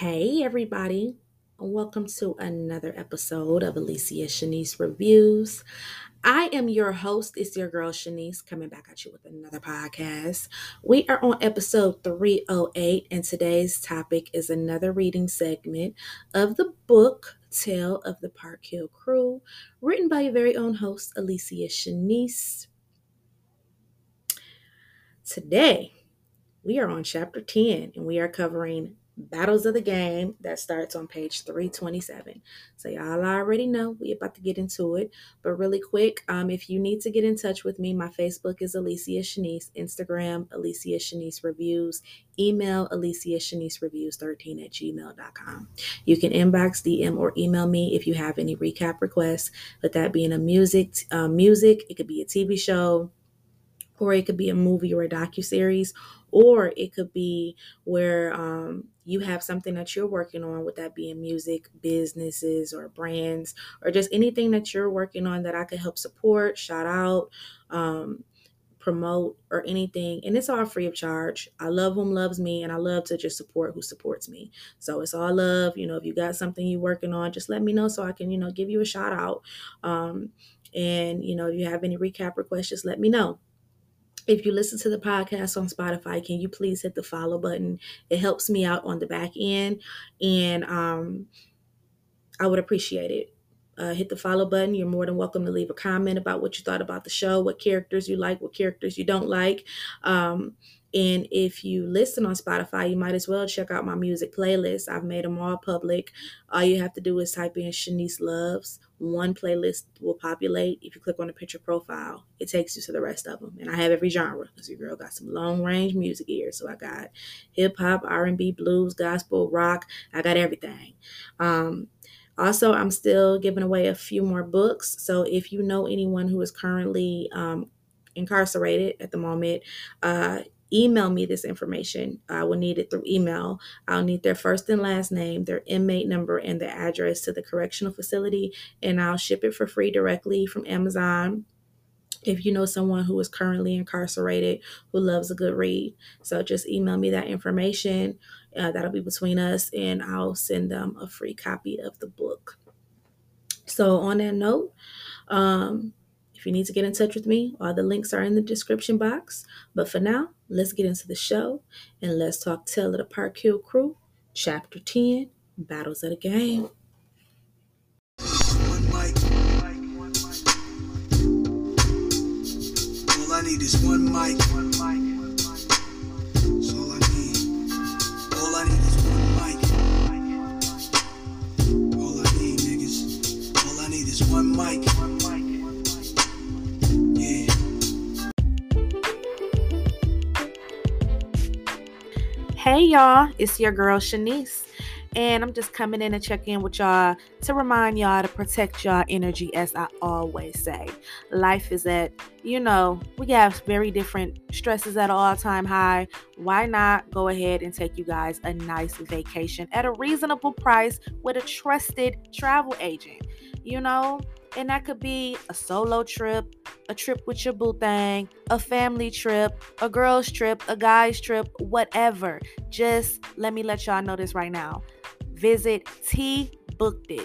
Hey, everybody. Welcome to another episode of Alicia Shanice Reviews. I am your host. It's your girl Shanice coming back at you with another podcast. We are on episode 308, and today's topic is another reading segment of the book Tale of the Park Hill Crew, written by your very own host, Alicia Shanice. Today, we are on chapter 10 and we are covering Battles of the Game that starts on page 327. So y'all already know we about to get into it. But really quick, if you need to get in touch with me, my Facebook is Alicia Shanice, Instagram Alicia Shanice Reviews, email Alicia Shanice Reviews 13 at gmail.com. You can inbox, DM, or email me if you have any recap requests. With that being a music, it could be a TV show, or it could be a movie or a docuseries, or it could be where you have something that you're working on, with that being music, businesses, or brands, or just anything that you're working on that I could help support, shout out, promote, or anything. And it's all free of charge. I love whom loves me, and I love to just support who supports me. So it's all love. If you got something you're working on, just let me know so I can, give you a shout out. And if you have any recap requests, just let me know. If you listen to the podcast on Spotify, can you please hit the follow button? It helps me out on the back end, and I would appreciate it. Hit the follow button. You're more than welcome to leave a comment about what you thought about the show, what characters you like, what characters you don't like. And if you listen on Spotify, you might as well check out my music playlist. I've made them all public. All you have to do is type in Shanice Loves. One playlist will populate. If you click on the picture profile, it takes you to the rest of them. And I have every genre, because your girl got some long range music ears. So I got hip hop, R&B, blues, gospel, rock. I got everything. Also, I'm still giving away a few more books. So if you know anyone who is currently incarcerated at the moment, email me this information. I will need it through email. I'll need their first and last name, their inmate number, and their address to the correctional facility, and I'll ship it for free directly from Amazon. If you know someone who is currently incarcerated who loves a good read. So just email me that information. That'll be between us, and I'll send them a free copy of the book. So on that note, if you need to get in touch with me, all the links are in the description box. But for now, let's get into the show, and let's talk Tale of the Park Hill Crew, Chapter 10, Battles of the Game. One mic. All I need is one mic. That's all I need. All I need is one mic. All I need, niggas. All I need is one mic. Yeah. Hey y'all, it's your girl Shanice, and I'm just coming in to check in with y'all to remind y'all to protect y'all energy, as I always say. Life is at, we have very different stresses at an all-time high. Why not go ahead and take you guys a nice vacation at a reasonable price with a trusted travel agent, And that could be a solo trip, a trip with your boo thing, a family trip, a girl's trip, a guy's trip, whatever. Just let me let y'all know this right now. Visit TBookedIt,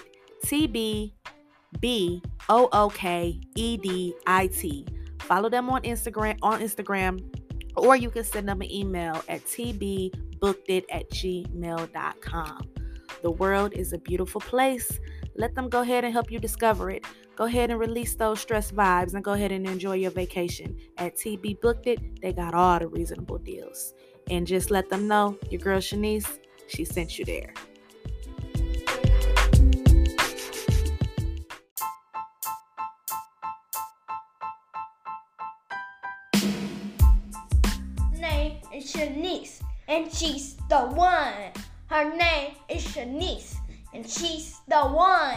TBBOOKEDIT. Follow them on Instagram, or you can send them an email at tbbookedit@gmail.com. The world is a beautiful place. Let them go ahead and help you discover it. Go ahead and release those stress vibes and go ahead and enjoy your vacation. At TB Booked It, they got all the reasonable deals. And just let them know your girl Shanice, she sent you there. Her name is Shanice, and she's the one. Her name is Shanice, and she's the one.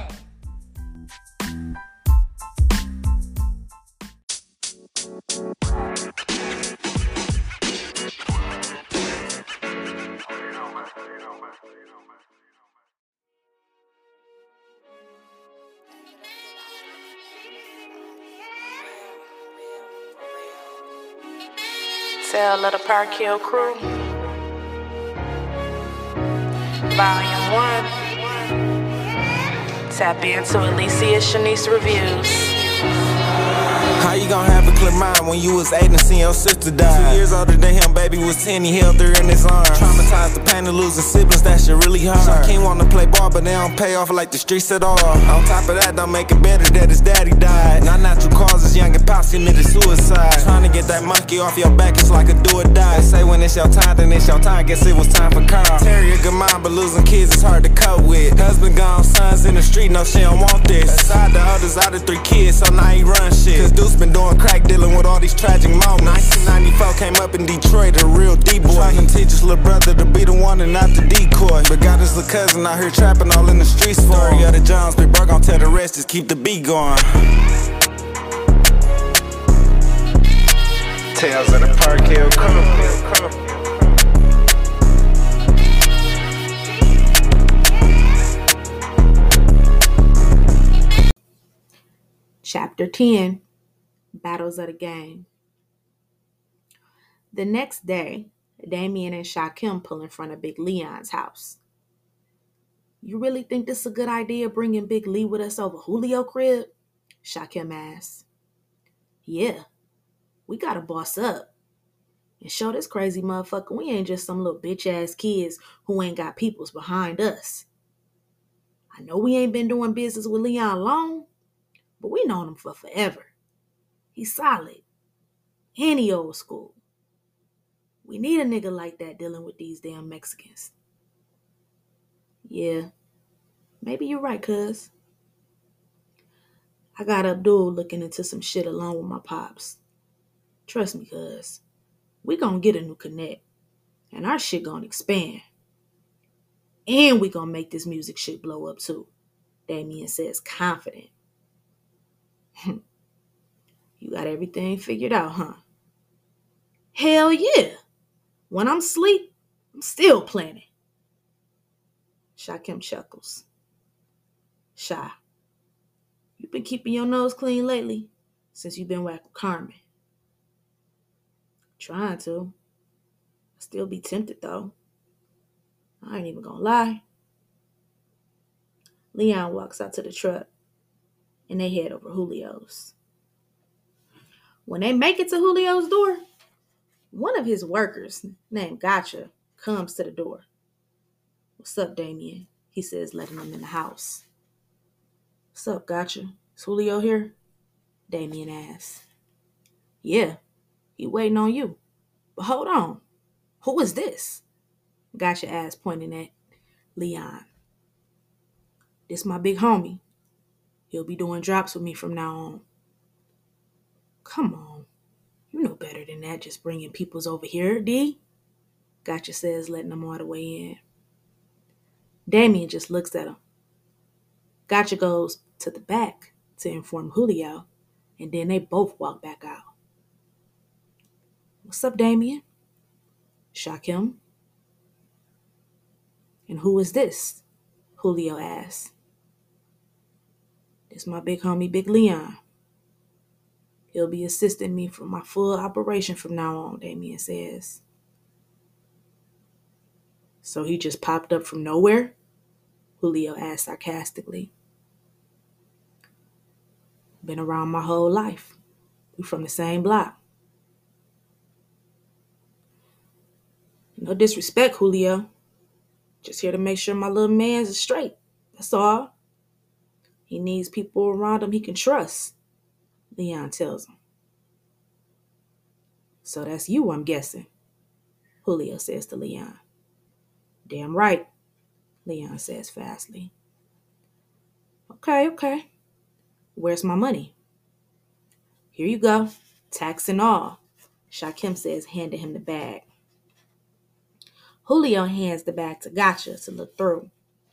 Tale of the Park Hill Crew. Volume 1. Tap into Alicia Shanice Reviews. How you gon' have a clear mind when you was 8 and seen your sister die? 2 years older than him, baby was 10, he held her in his arms. Traumatized the pain of losing siblings, that shit really hard. Shaquem wanna play ball, but they don't pay off like the streets at all. On top of that, don't make it better that his daddy died. Not natural causes, young and pops committed suicide. Trying to get that monkey off your back, it's like a do or die. They say when it's your time, then it's your time, guess it was time for Carl. Terry a good mind, but losing kids is hard to cope with. Husband gone, sons in the street, no she don't want this. Aside the others out of 3 kids, so now he run shit. Cause Deuce been doing crack dealing with all these tragic moments. 1994 came up in Detroit, a real D-boy. Trying to teach his little brother to be the one and not the decoy. But got his little cousin out here trapping all in the streets for him. Story of the Jones, Big Bird gon' tell the rest, just keep the beat going. Tales of the Park Hill Crew. Chapter 10. Battles of the Game. The next day, Damien and Shaquem pull in front of Big Leon's house. You really think this is a good idea bringing Big Lee with us over Julio crib? Shaquem asks. Yeah, we gotta boss up and show this crazy motherfucker we ain't just some little bitch ass kids who ain't got peoples behind us. I know we ain't been doing business with Leon long, but we known him for forever. He's solid and he old school. We need a nigga like that dealing with these damn Mexicans. Yeah, maybe you're right, cuz. I got Abdul looking into some shit along with my pops. Trust me, cuz. We gonna get a new connect. And our shit gonna expand. And we gonna make this music shit blow up too. Damien says confident. You got everything figured out, huh? Hell yeah. When I'm asleep, I'm still planning. Shaquem chuckles. Shy, you been keeping your nose clean lately since you been whacked with Carmen. Trying to. I still be tempted though. I ain't even gonna lie. Leon walks out to the truck and they head over Julio's. When they make it to Julio's door, one of his workers named Gotcha comes to the door. What's up, Damien? He says, letting him in the house. What's up, Gotcha? Is Julio here? Damien asks. Yeah, he waiting on you. But hold on. Who is this? Gotcha asks, pointing at Leon. This my big homie. He'll be doing drops with me from now on. Come on. You know better than that, just bringing peoples over here, D? Gotcha says, letting them all the way in. Damien just looks at him. Gotcha goes to the back to inform Julio, and then they both walk back out. What's up, Damien? Shaquem. And who is this? Julio asks. This my big homie, Big Leon. He'll be assisting me for my full operation from now on, Damien says. So he just popped up from nowhere? Julio asked sarcastically. Been around my whole life. We from the same block. No disrespect, Julio. Just here to make sure my little man's straight. That's all. He needs people around him he can trust, Leon tells him. So that's you, I'm guessing, Julio says to Leon. Damn right, Leon says fastly. Okay. Where's my money? Here you go, tax and all, Shaquem says, handing him the bag. Julio hands the bag to Gotcha to look through.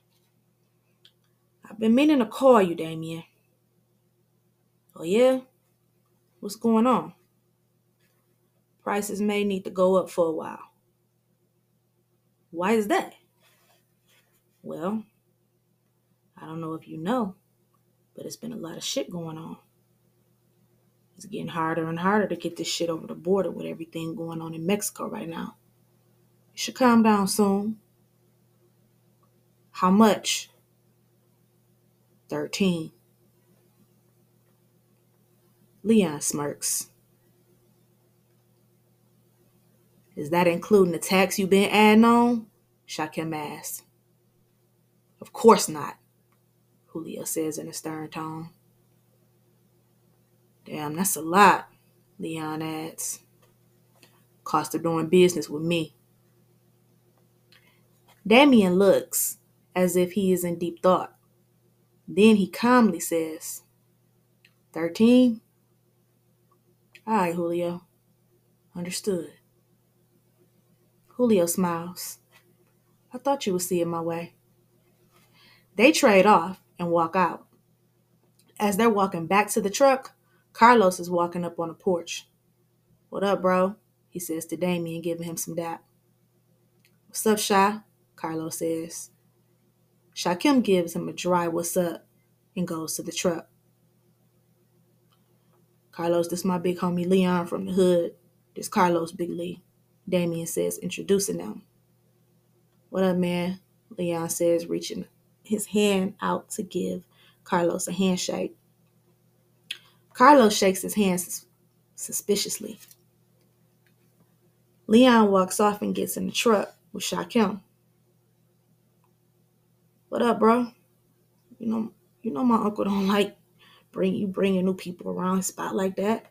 I've been meaning to call you, Damien. Oh yeah? What's going on? Prices may need to go up for a while. Why is that? Well, I don't know if you know, but it's been a lot of shit going on. It's getting harder and harder to get this shit over the border with everything going on in Mexico right now. You should calm down soon. How much? 13. Leon smirks. Is that including the tax you've been adding on? Shakim asks. Of course not, Julio says in a stern tone. Damn, that's a lot, Leon adds. Cost of doing business with me. Damien looks as if he is in deep thought. Then he calmly says, 13? All right, Julio. Understood. Julio smiles. I thought you would see it my way. They trade off and walk out. As they're walking back to the truck, Carlos is walking up on the porch. What up, bro? He says to Damien, giving him some dap. What's up, Shy? Carlos says. Shakim gives him a dry what's up and goes to the truck. Carlos, this my big homie Leon from the hood. This Carlos Big Lee, Damien says, introducing them. What up, man? Leon says, reaching his hand out to give Carlos a handshake. Carlos shakes his hand suspiciously. Leon walks off and gets in the truck with Shakim. What up, bro? You know my uncle don't like bringing new people around his spot like that.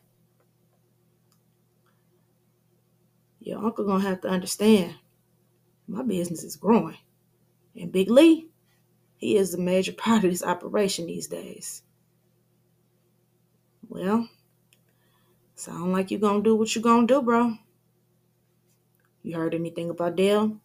Your uncle gonna have to understand. My business is growing. And Big Lee, he is a major part of this operation these days. Well, sound like you gonna do what you gonna do, bro. You heard anything about Dale?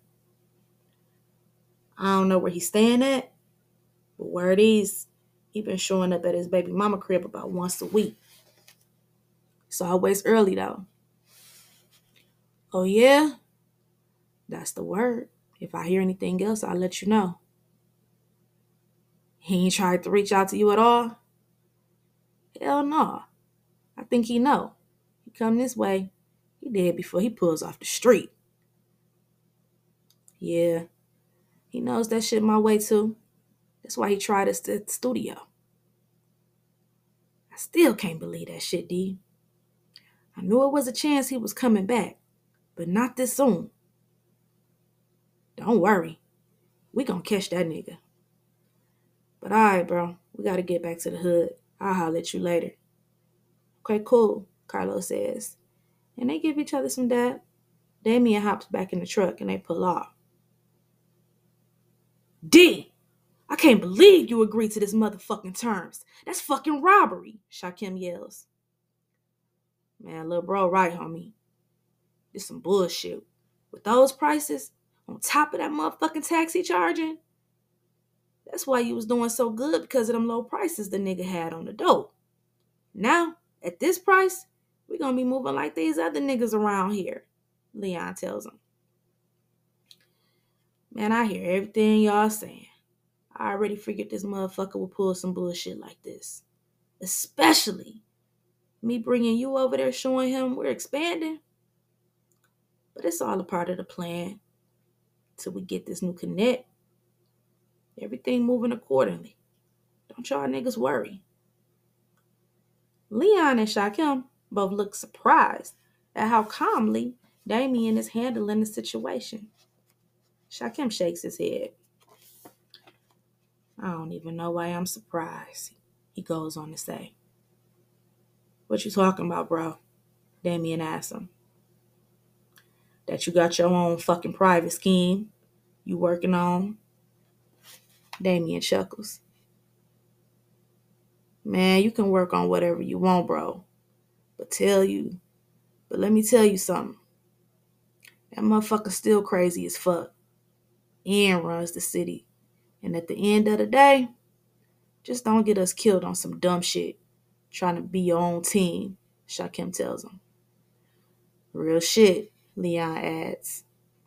I don't know where he's staying at, but word is, he been showing up at his baby mama crib about once a week. It's always early, though. Oh, yeah? That's the word. If I hear anything else, I'll let you know. He ain't tried to reach out to you at all? Hell no. I think he know. He come this way. He dead before he pulls off the street. Yeah, he knows that shit my way too. That's why he tried us at the studio. I still can't believe that shit, D. I knew it was a chance he was coming back, but not this soon. Don't worry. We gonna catch that nigga. But alright, bro. We gotta get back to the hood. I'll holler at you later. Okay, cool, Carlos says. And they give each other some dap. Damien hops back in the truck and they pull off. D! I can't believe you agreed to this motherfucking terms. That's fucking robbery, Shakim yells. Man, little bro, right, homie. This some bullshit. With those prices, on top of that motherfucking tax he charging, that's why you was doing so good, because of them low prices the nigga had on the dope. Now, at this price, we gonna be moving like these other niggas around here, Leon tells him. Man, I hear everything y'all saying. I already figured this motherfucker would pull some bullshit like this. Especially me bringing you over there showing him we're expanding. But it's all a part of the plan till we get this new connect. Everything moving accordingly. Don't y'all niggas worry. Leon and Shakim both look surprised at how calmly Damien is handling the situation. Shakim shakes his head. I don't even know why I'm surprised, he goes on to say. What you talking about, bro? Damien asks him. That you got your own fucking private scheme you working on? Damien chuckles. Man, you can work on whatever you want, bro. But let me tell you something. That motherfucker's still crazy as fuck. Ian runs the city. And at the end of the day, just don't get us killed on some dumb shit trying to be your own team, Shakim tells him. Real shit, Leon adds.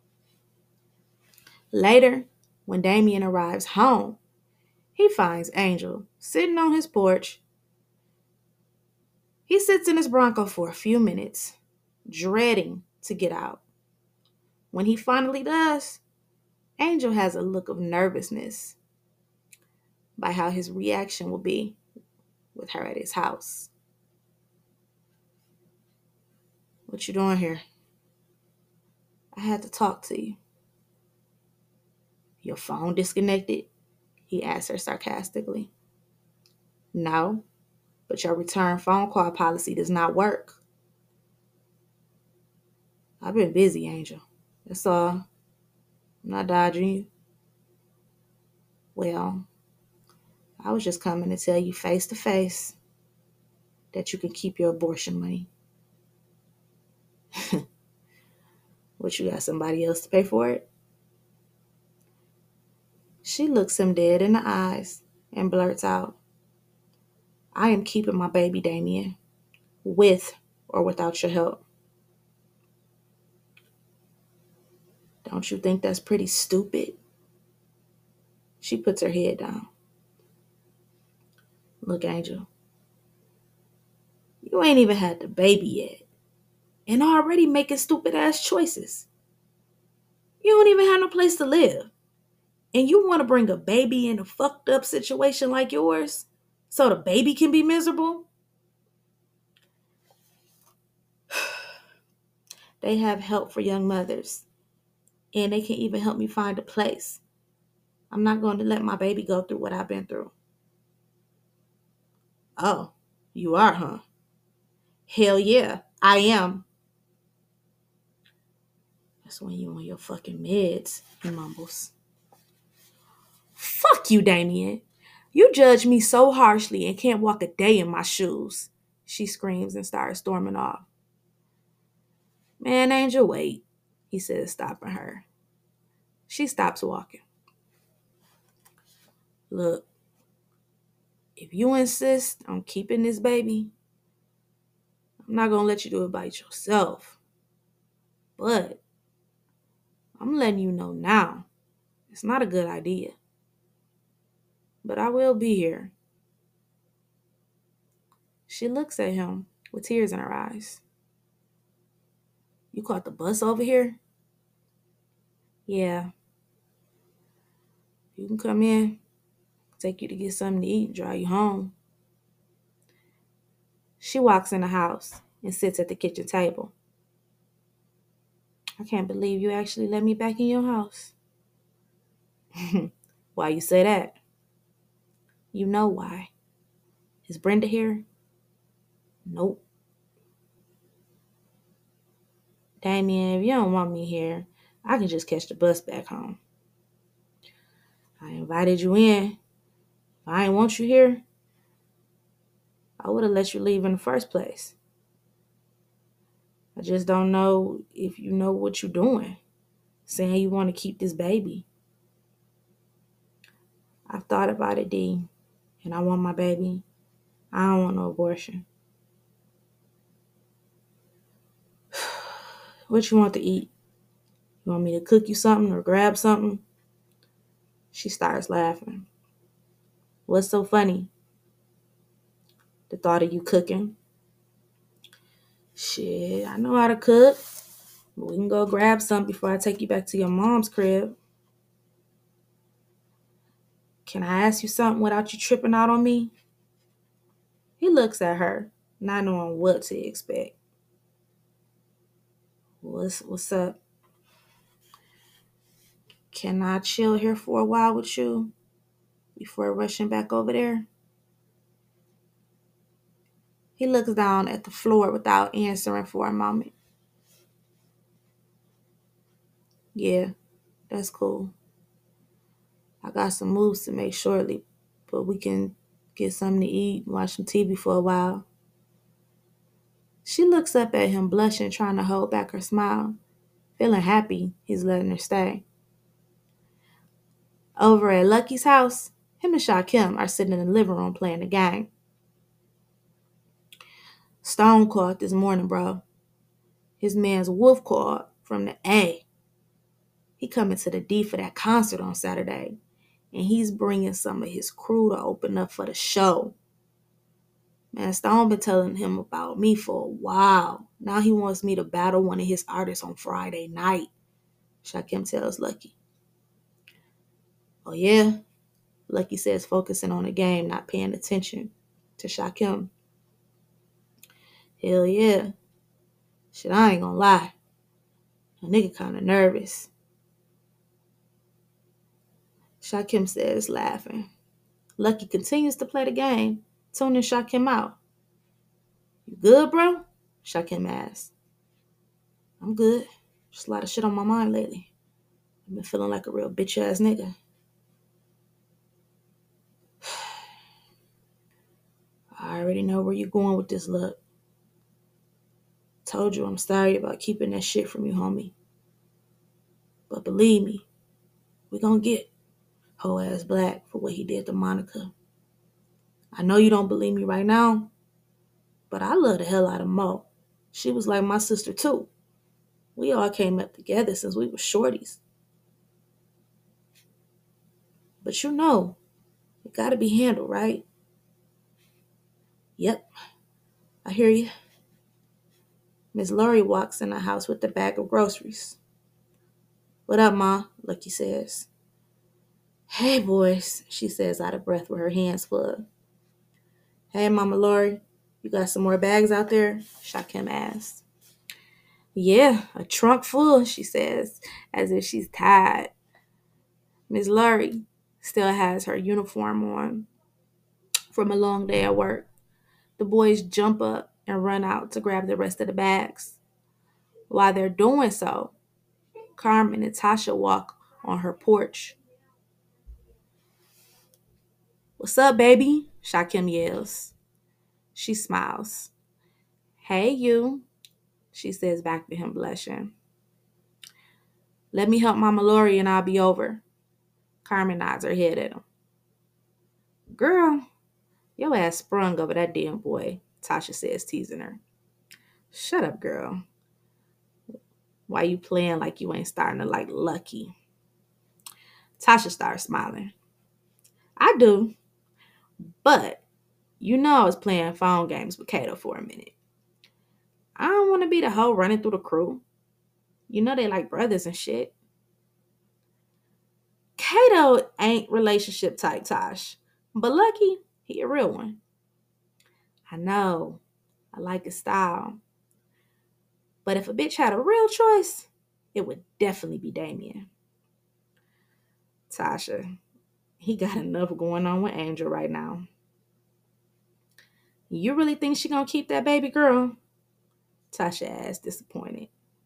Later, when Damien arrives home, he finds Angel sitting on his porch. He sits in his Bronco for a few minutes, dreading to get out. When he finally does, Angel has a look of nervousness by how his reaction will be with her at his house. What you doing here? I had to talk to you. Your phone disconnected? He asked her sarcastically. No, but your return phone call policy does not work. I've been busy, Angel. That's all. I'm not dodging you. Well, I was just coming to tell you face to face that you can keep your abortion money. What, you got somebody else to pay for it? She looks him dead in the eyes and blurts out, I am keeping my baby, Damien, with or without your help. Don't you think that's pretty stupid? She puts her head down. Look, Angel, you ain't even had the baby yet, and already making stupid ass choices. You don't even have no place to live. And you want to bring a baby in a fucked up situation like yours so the baby can be miserable? They have help for young mothers, and they can even help me find a place. I'm not going to let my baby go through what I've been through. Oh, you are, huh? Hell yeah, I am. That's when you on your fucking meds, he mumbles. Fuck you, Damien. You judge me so harshly and can't walk a day in my shoes, she screams and starts storming off. Man, Angel, wait, he says, stopping her. She stops walking. Look, if you insist on keeping this baby, I'm not going to let you do it by yourself. But I'm letting you know now, it's not a good idea. But I will be here. She looks at him with tears in her eyes. You caught the bus over here? Yeah. You can come in, take you to get something to eat and drive you home. She walks in the house and sits at the kitchen table. I can't believe you actually let me back in your house. Why you say that? You know why. Is Brenda here? Nope. Damien, if you don't want me here, I can just catch the bus back home. I invited you in. If I didn't want you here, I would have let you leave in the first place. I just don't know if you know what you're doing, saying you want to keep this baby. I've thought about it, D, and I want my baby. I don't want no abortion. What you want to eat? You want me to cook you something or grab something? She starts laughing. What's so funny? The thought of you cooking? Shit, I know how to cook. We can go grab some before I take you back to your mom's crib. Can I ask you something without you tripping out on me? He looks at her, not knowing what to expect. What's up? Can I chill here for a while with you before rushing back over there? He looks down at the floor without answering for a moment. Yeah, that's cool. I got some moves to make shortly, but we can get something to eat and watch some TV for a while. She looks up at him, blushing, trying to hold back her smile, feeling happy he's letting her stay. Over at Lucky's house, him and Shakim are sitting in the living room playing the game. Stone called this morning, bro. His man's Wolf called from the A. He coming to the D for that concert on Saturday, and he's bringing some of his crew to open up for the show. Man, Stone been telling him about me for a while. Now he wants me to battle one of his artists on Friday night, Shakim tells Lucky. Oh, yeah? Lucky says, focusing on the game, not paying attention to Shakim. Hell yeah. Shit, I ain't gonna lie. A nigga kinda nervous. Shakim says, laughing. Lucky continues to play the game, tuning Shakim out. You good, bro? Shakim asks. I'm good. Just a lot of shit on my mind lately. I've been feeling like a real bitch-ass nigga. I already know where you're going with this, look. Told you I'm sorry about keeping that shit from you, homie. But believe me, we gonna get whole ass Black for what he did to Monica. I know you don't believe me right now, but I love the hell out of Mo. She was like my sister too. We all came up together since we were shorties. But you know, it gotta be handled, right? Yep, I hear you. Miss Laurie walks in the house with the bag of groceries. What up, Ma? Lucky says. Hey, boys, she says out of breath with her hands full. Hey, Mama Laurie, you got some more bags out there? Shakim asks. Yeah, a trunk full, she says, as if she's tired. Miss Laurie still has her uniform on from a long day at work. The boys jump up and run out to grab the rest of the bags. While they're doing so, Carmen and Tasha walk on her porch. What's up, baby? Shakim yells. She smiles. Hey, you, she says back to him, blushing. Let me help Mama Laurie and I'll be over. Carmen nods her head at him. Girl, your ass sprung over that damn boy, Tasha says, teasing her. Shut up, girl. Why you playing like you ain't starting to like Lucky? Tasha starts smiling. I do, but you know I was playing phone games with Kato for a minute. I don't want to be the hoe running through the crew. You know they like brothers and shit. Kato ain't relationship type, Tosh. But Lucky, he a real one. I know. I like his style. But if a bitch had a real choice, it would definitely be Damien. Tasha, he got enough going on with Angel right now. You really think she gonna keep that baby girl? Tasha asked, disappointed.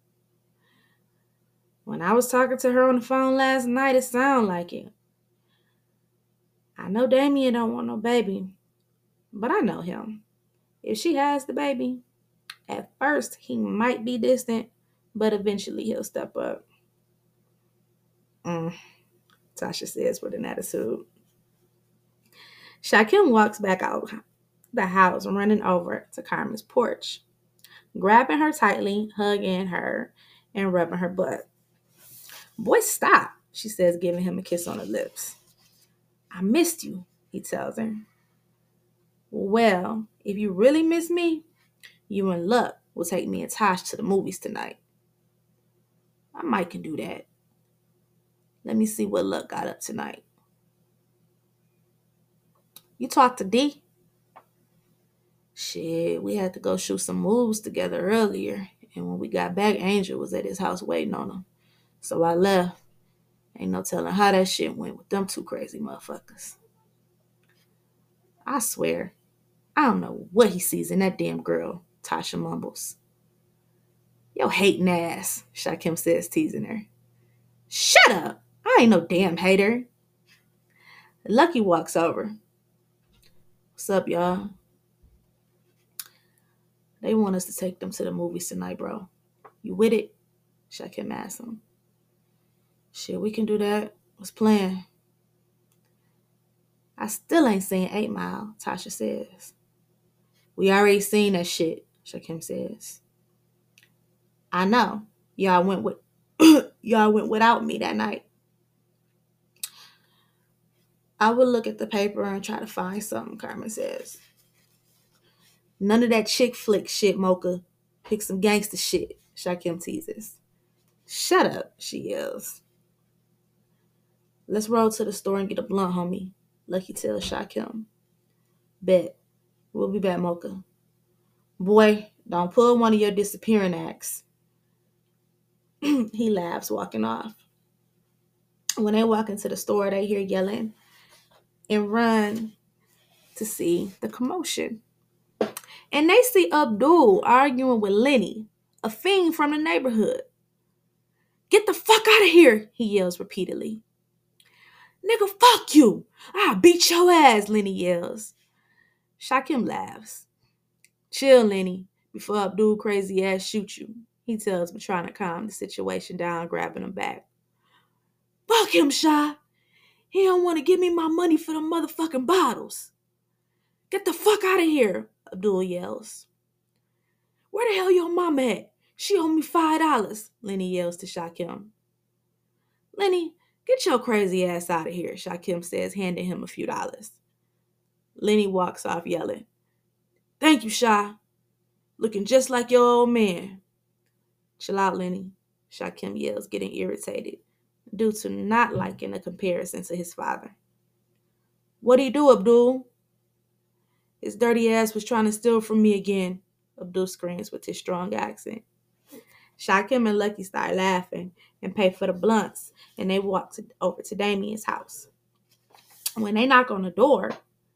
When I was talking to her on the phone last night, it sounded like it. I know Damien don't want no baby, but I know him. If she has the baby, at first he might be distant, but eventually he'll step up. Tasha says with an attitude. Shakim walks back out the house, running over to Carmen's porch, grabbing her tightly, hugging her, and rubbing her butt. Boy, stop, she says, giving him a kiss on the lips. I missed you, he tells her. Well, if you really miss me, you and Luck will take me and Tosh to the movies tonight. I might can do that. Let me see what Luck got up tonight. You talked to D? Shit, we had to go shoot some moves together earlier, and when we got back, Angel was at his house waiting on him. So I left. Ain't no telling how that shit went with them two crazy motherfuckers. I swear, I don't know what he sees in that damn girl, Tasha mumbles. Yo hating ass, Shakim says, teasing her. Shut up! I ain't no damn hater. Lucky walks over. What's up, y'all? They want us to take them to the movies tonight, bro. You with it? Shakim asks him. Shit, we can do that. What's playing? I still ain't seen 8 Mile, Tasha says. We already seen that shit, Shakim says. I know. Y'all went without me that night. I will look at the paper and try to find something, Carmen says. None of that chick flick shit, Mocha. Pick some gangster shit, Shakim teases. Shut up, she yells. Let's roll to the store and get a blunt, homie, Lucky tells Shakim. Bet. We'll be back, Mocha. Boy, don't pull one of your disappearing acts. He laughs, walking off. When they walk into the store, they hear yelling and run to see the commotion. And they see Abdul arguing with Lenny, a fiend from the neighborhood. Get the fuck out of here, he yells repeatedly. Nigga, fuck you. I'll beat your ass, Lenny yells. Shakim laughs. Chill, Lenny, before Abdul crazy ass shoot you, he tells me, trying to calm the situation down, grabbing him back. Fuck him, Sha. He don't want to give me my money for the motherfucking bottles. Get the fuck out of here, Abdul yells. Where the hell your mama at? She owe me $5, Lenny yells to Shakim. Lenny, get your crazy ass out of here, Shakim says, handing him a few dollars. Lenny walks off yelling, Thank you, Sha. Looking just like your old man. Chill out, Lenny, Shakim yells, getting irritated due to not liking a comparison to his father. What'd he do, Abdul? His dirty ass was trying to steal from me again, Abdul screams with his strong accent. Shakim and Lucky start laughing and pay for the blunts, and they walk over to Damien's house. When they knock on the door,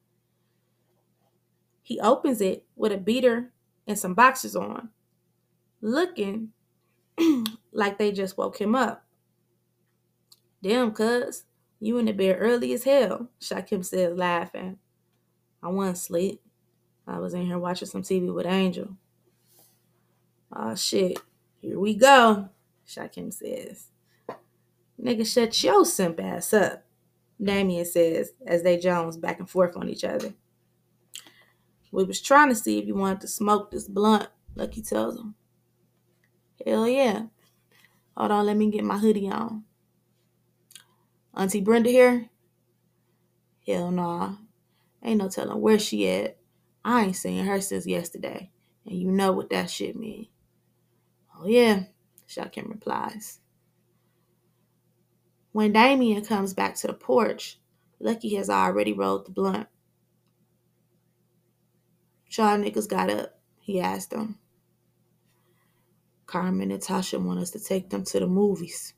he opens it with a beater and some boxers on, looking like they just woke him up. Damn, cuz, you in the bed early as hell, Shakim says, laughing. I wasn't asleep. I was in here watching some TV with Angel. Oh, shit. Here we go, Shakim says. Nigga, shut your simp ass up, Damien says, as they jones back and forth on each other. We was trying to see if you wanted to smoke this blunt, Lucky tells him. Hell yeah. Hold on, let me get my hoodie on. Auntie Brenda here? Hell nah. Ain't no telling where she at. I ain't seen her since yesterday, and you know what that shit mean. Oh yeah, Shakim replies. When Damien comes back to the porch, Lucky has already rolled the blunt. Y'all niggas got up, he asked them. Carmen and Tasha want us to take them to the movies.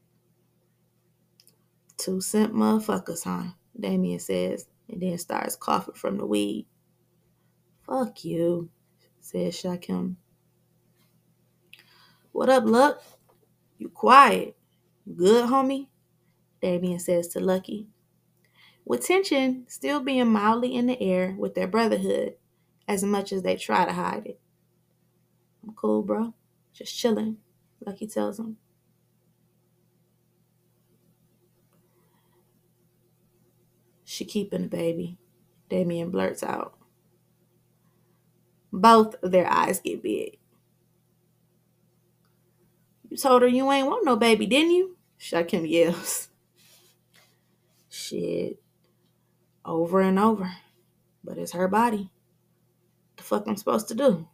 2-cent motherfuckers, huh? Damien says, and then starts coughing from the weed. Fuck you, says Shakim. What up, Luck? You quiet. You good, homie? Damien says to Lucky. With tension still being mildly in the air with their brotherhood, as much as they try to hide it. I'm cool, bro. Just chilling, Lucky tells him. She keeping the baby, Damien blurts out. Both of their eyes get big. You told her you ain't want no baby, didn't you? Shakim yells. Shit. Over and over. But it's her body. What the fuck I'm supposed to do?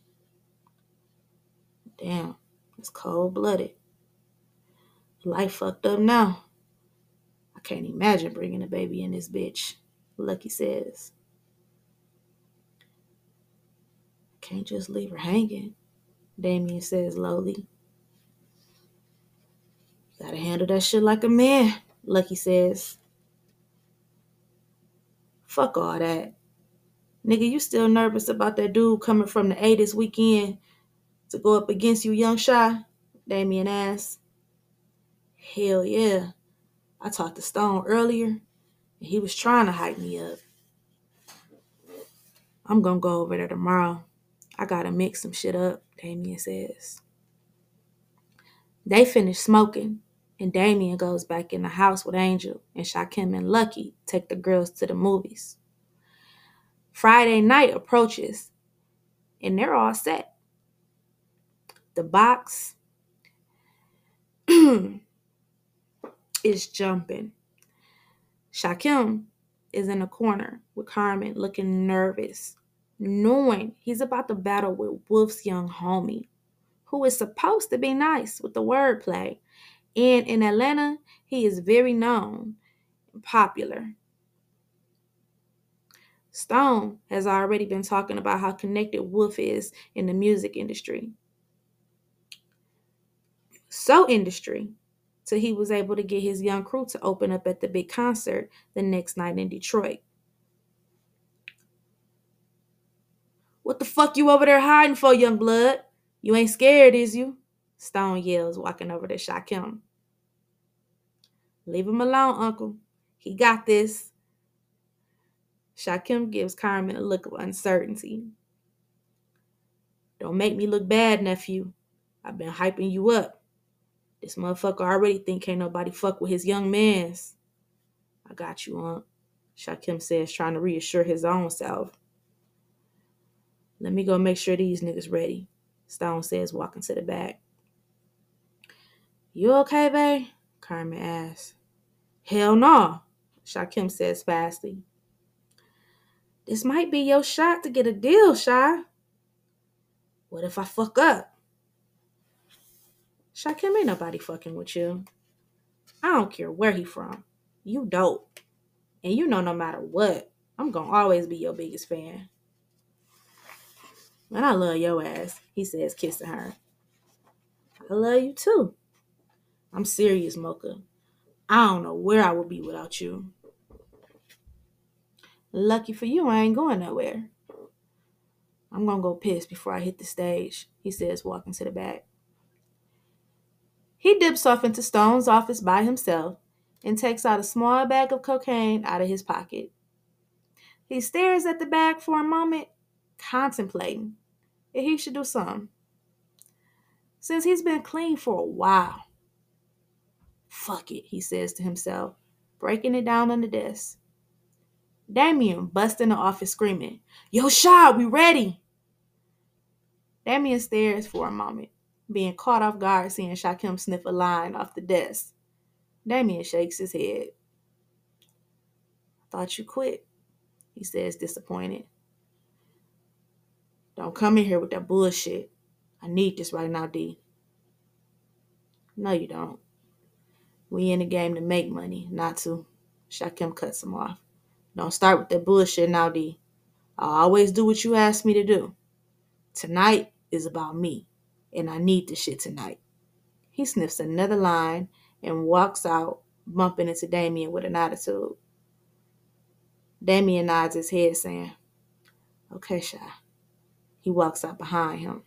Damn. It's cold-blooded. Life fucked up now. I can't imagine bringing a baby in this bitch, Lucky says. Can't just leave her hanging, Damien says lowly. Gotta handle that shit like a man, Lucky says. Fuck all that. Nigga, you still nervous about that dude coming from the A this weekend to go up against you, young Shy? Damien asks. Hell yeah. I talked to Stone earlier, and he was trying to hype me up. I'm gonna go over there tomorrow. I gotta mix some shit up, Damien says. They finish smoking, and Damien goes back in the house with Angel, and Shakim and Lucky take the girls to the movies. Friday night approaches, and they're all set. The box is jumping. Shakim is in the corner with Carmen looking nervous, knowing he's about to battle with Wolf's young homie, who is supposed to be nice with the wordplay And in Atlanta, he is very known and popular. Stone has already been talking about how connected Wolf is in the music industry. So industry, till he was able to get his young crew to open up at the big concert the next night in Detroit. What the fuck you over there hiding for, young blood? You ain't scared, is you? Stone yells, walking over to Shakim. Leave him alone, uncle. He got this. Shakim gives Carmen a look of uncertainty. Don't make me look bad, nephew. I've been hyping you up. This motherfucker already think can't nobody fuck with his young mans. I got you, Unc, Shakim says, trying to reassure his own self. Let me go make sure these niggas ready, Stone says, walking to the back. You okay, babe? Carmen asks. Hell no, Shakim says fastly. This might be your shot to get a deal, Shy. What if I fuck up? Shakim, ain't nobody fucking with you. I don't care where he from. You dope. And you know no matter what, I'm gonna always be your biggest fan. And I love your ass, he says, kissing her. I love you too. I'm serious, Mocha. I don't know where I would be without you. Lucky for you, I ain't going nowhere. I'm gonna go piss before I hit the stage, he says, walking to the back. He dips off into Stone's office by himself and takes out a small bag of cocaine out of his pocket. He stares at the bag for a moment, contemplating if he should do something. Since he's been clean for a while. Fuck it, he says to himself, breaking it down on the desk. Damien busts in the office screaming, Yo, Shy, we ready! Damien stares for a moment, being caught off guard seeing Shakim sniff a line off the desk. Damien shakes his head. I thought you quit, he says, disappointed. Don't come in here with that bullshit. I need this right now, D. No, you don't. We in the game to make money, not to. Shakim cuts him off. Don't start with that bullshit now, D. I'll always do what you ask me to do. Tonight is about me, and I need this shit tonight. He sniffs another line and walks out, bumping into Damien with an attitude. Damien nods his head, saying, Okay, Shy. He walks out behind him.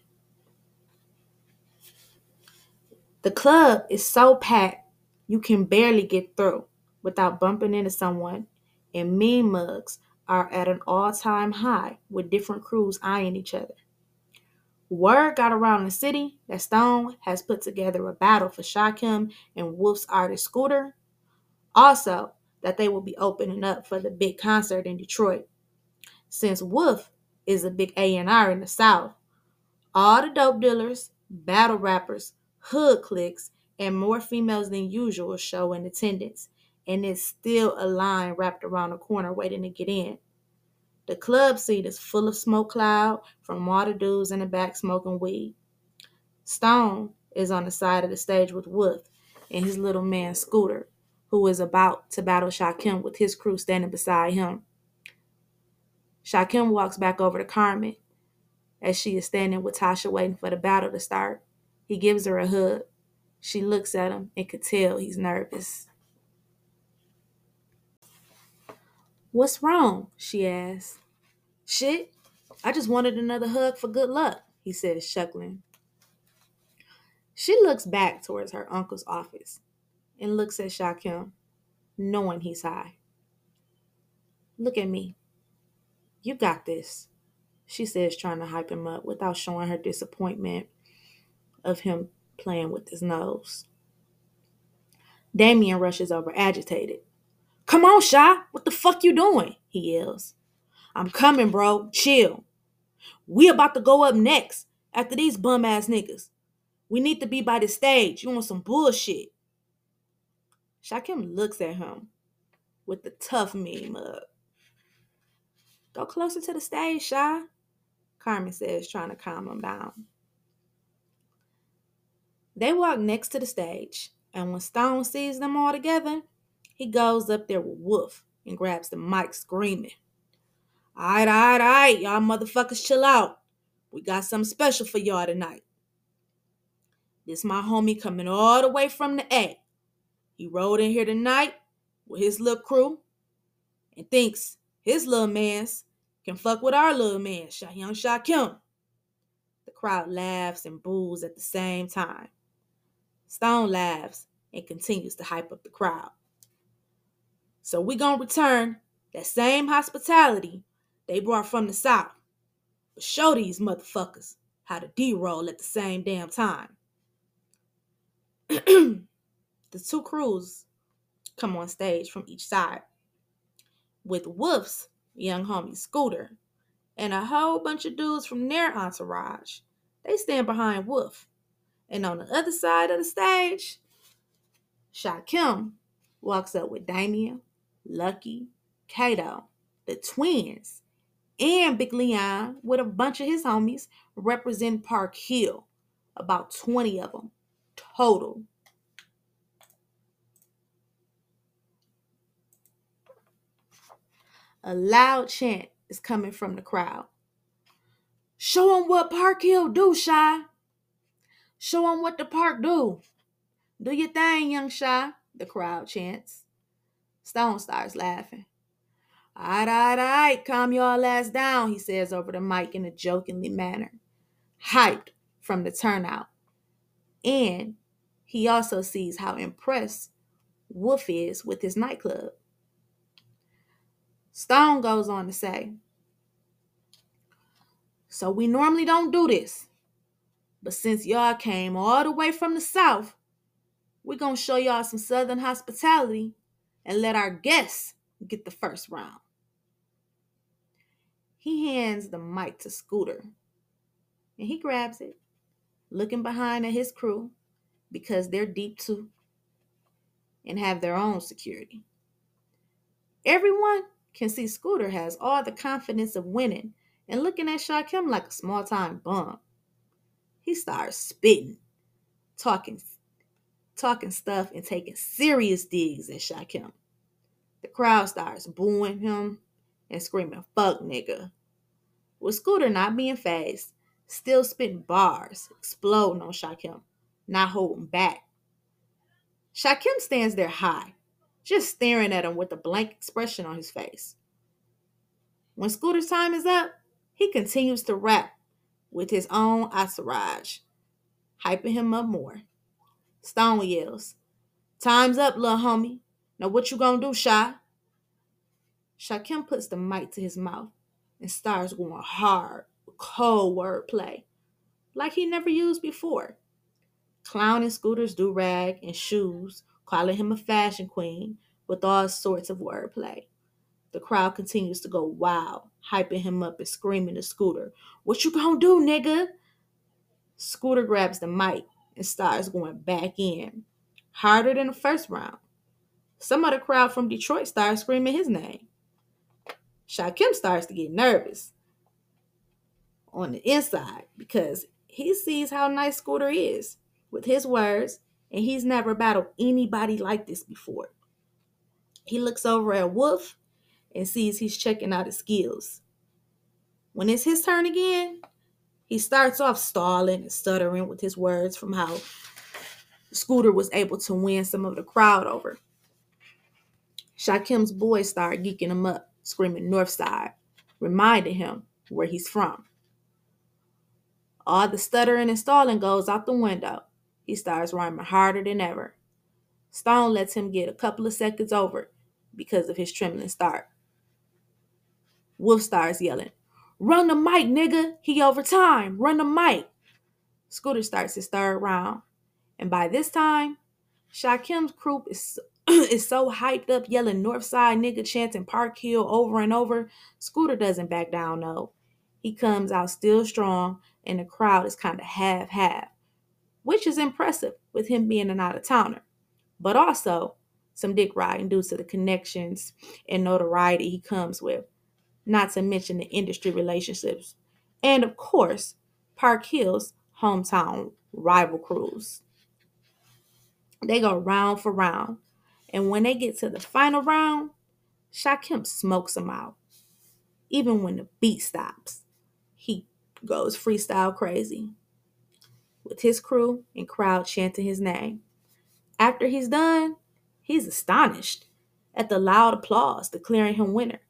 The club is so packed, you can barely get through without bumping into someone, and mean mugs are at an all-time high with different crews eyeing each other. Word got around the city that Stone has put together a battle for Shakim and Wolf's artist Scooter. Also, that they will be opening up for the big concert in Detroit. Since Wolf is a big A&R in the South, all the dope dealers, battle rappers, hood cliques, and more females than usual show in attendance, and it's still a line wrapped around the corner waiting to get in. The club scene is full of smoke cloud from all the dudes in the back smoking weed. Stone is on the side of the stage with Wolf and his little man Scooter, who is about to battle Shakim with his crew standing beside him. Shakim walks back over to Carmen as she is standing with Tasha waiting for the battle to start. He gives her a hug. She looks at him and could tell he's nervous. What's wrong? She asks. Shit, I just wanted another hug for good luck, he says, chuckling. She looks back towards her uncle's office and looks at Shakim, knowing he's high. Look at me. You got this, she says, trying to hype him up without showing her disappointment of him playing with his nose. Damien rushes over, agitated. Come on, Shy. What the fuck you doing? He yells. I'm coming, bro. Chill. We about to go up next after these bum-ass niggas. We need to be by the stage. You want some bullshit? Shakim looks at him with the tough meme up. Go closer to the stage, Shy, Carmen says, trying to calm him down. They walk next to the stage, And when Stone sees them all together, he goes up there with Wolf and grabs the mic screaming, all right, y'all motherfuckers chill out. We got something special for y'all tonight. This my homie coming all the way from the A. He rode in here tonight with his little crew and thinks his little mans can fuck with our little man, Young Shakim. The crowd laughs and boos at the same time. Stone laughs and continues to hype up the crowd. So we gonna return that same hospitality they brought from the South, but show these motherfuckers how to D-roll at the same damn time. The two crews come on stage from each side, with Wolf's young homie Scooter and a whole bunch of dudes from their entourage. They stand behind Wolf. And on the other side of the stage, Shakim walks up with Damien, Lucky, Kato, the twins, and Big Leon with a bunch of his homies representing Park Hill. About 20 of them total. A loud chant is coming from the crowd. Show them what Park Hill do, Shy. Show them what the park do. Do your thing, young Shy, the crowd chants. Stone starts laughing. All right, calm your ass down, he says over the mic in a jokingly manner, hyped from the turnout. And he also sees how impressed Wolf is with his nightclub. Stone goes on to say, so we normally don't do this, but since y'all came all the way from the South, we're going to show y'all some Southern hospitality and let our guests get the first round. He hands the mic to Scooter, and he grabs it, looking behind at his crew because they're deep too and have their own security. Everyone can see Scooter has all the confidence of winning and looking at Shakim like a small-time bum. He starts spitting, talking stuff and taking serious digs at Shakim. The crowd starts booing him and screaming, fuck nigga. With Scooter not being fazed, still spitting bars, exploding on Shakim, not holding back. Shakim stands there high, just staring at him with a blank expression on his face. When Scooter's time is up, he continues to rap with his own entourage, hyping him up more. Stone yells, time's up, little homie. Now what you gonna do, Shy? Shakim puts the mic to his mouth and starts going hard with cold wordplay, like he never used before. Clowning Scooter's do-rag and shoes, calling him a fashion queen, with all sorts of wordplay. The crowd continues to go wild, hyping him up and screaming to Scooter, what you gonna do, nigga? Scooter grabs the mic and starts going back in, harder than the first round. Some of the crowd from Detroit starts screaming his name. Shakim starts to get nervous on the inside because he sees how nice Scooter is with his words, and he's never battled anybody like this before. He looks over at Wolf and sees he's checking out his skills. When it's his turn again, he starts off stalling and stuttering with his words from how Scooter was able to win some of the crowd over. Shakim's boys start geeking him up, screaming Northside, reminding him where he's from. All the stuttering and stalling goes out the window. He starts rhyming harder than ever. Stone lets him get a couple of seconds over because of his trembling start. Wolf starts yelling, run the mic, nigga. He over time. Run the mic. Scooter starts his third round. And by this time, Shakim's crew is so hyped up yelling Northside nigga, chanting Park Hill over and over. Scooter doesn't back down, though. He comes out still strong, and the crowd is kind of half-half, which is impressive with him being an out-of-towner. But also some dick riding due to the connections and notoriety he comes with, not to mention the industry relationships. And of course, Park Hill's hometown rival crews. They go round for round. And when they get to the final round, Shakim smokes them out. Even when the beat stops, he goes freestyle crazy with his crew and crowd chanting his name. After he's done, he's astonished at the loud applause declaring him winner.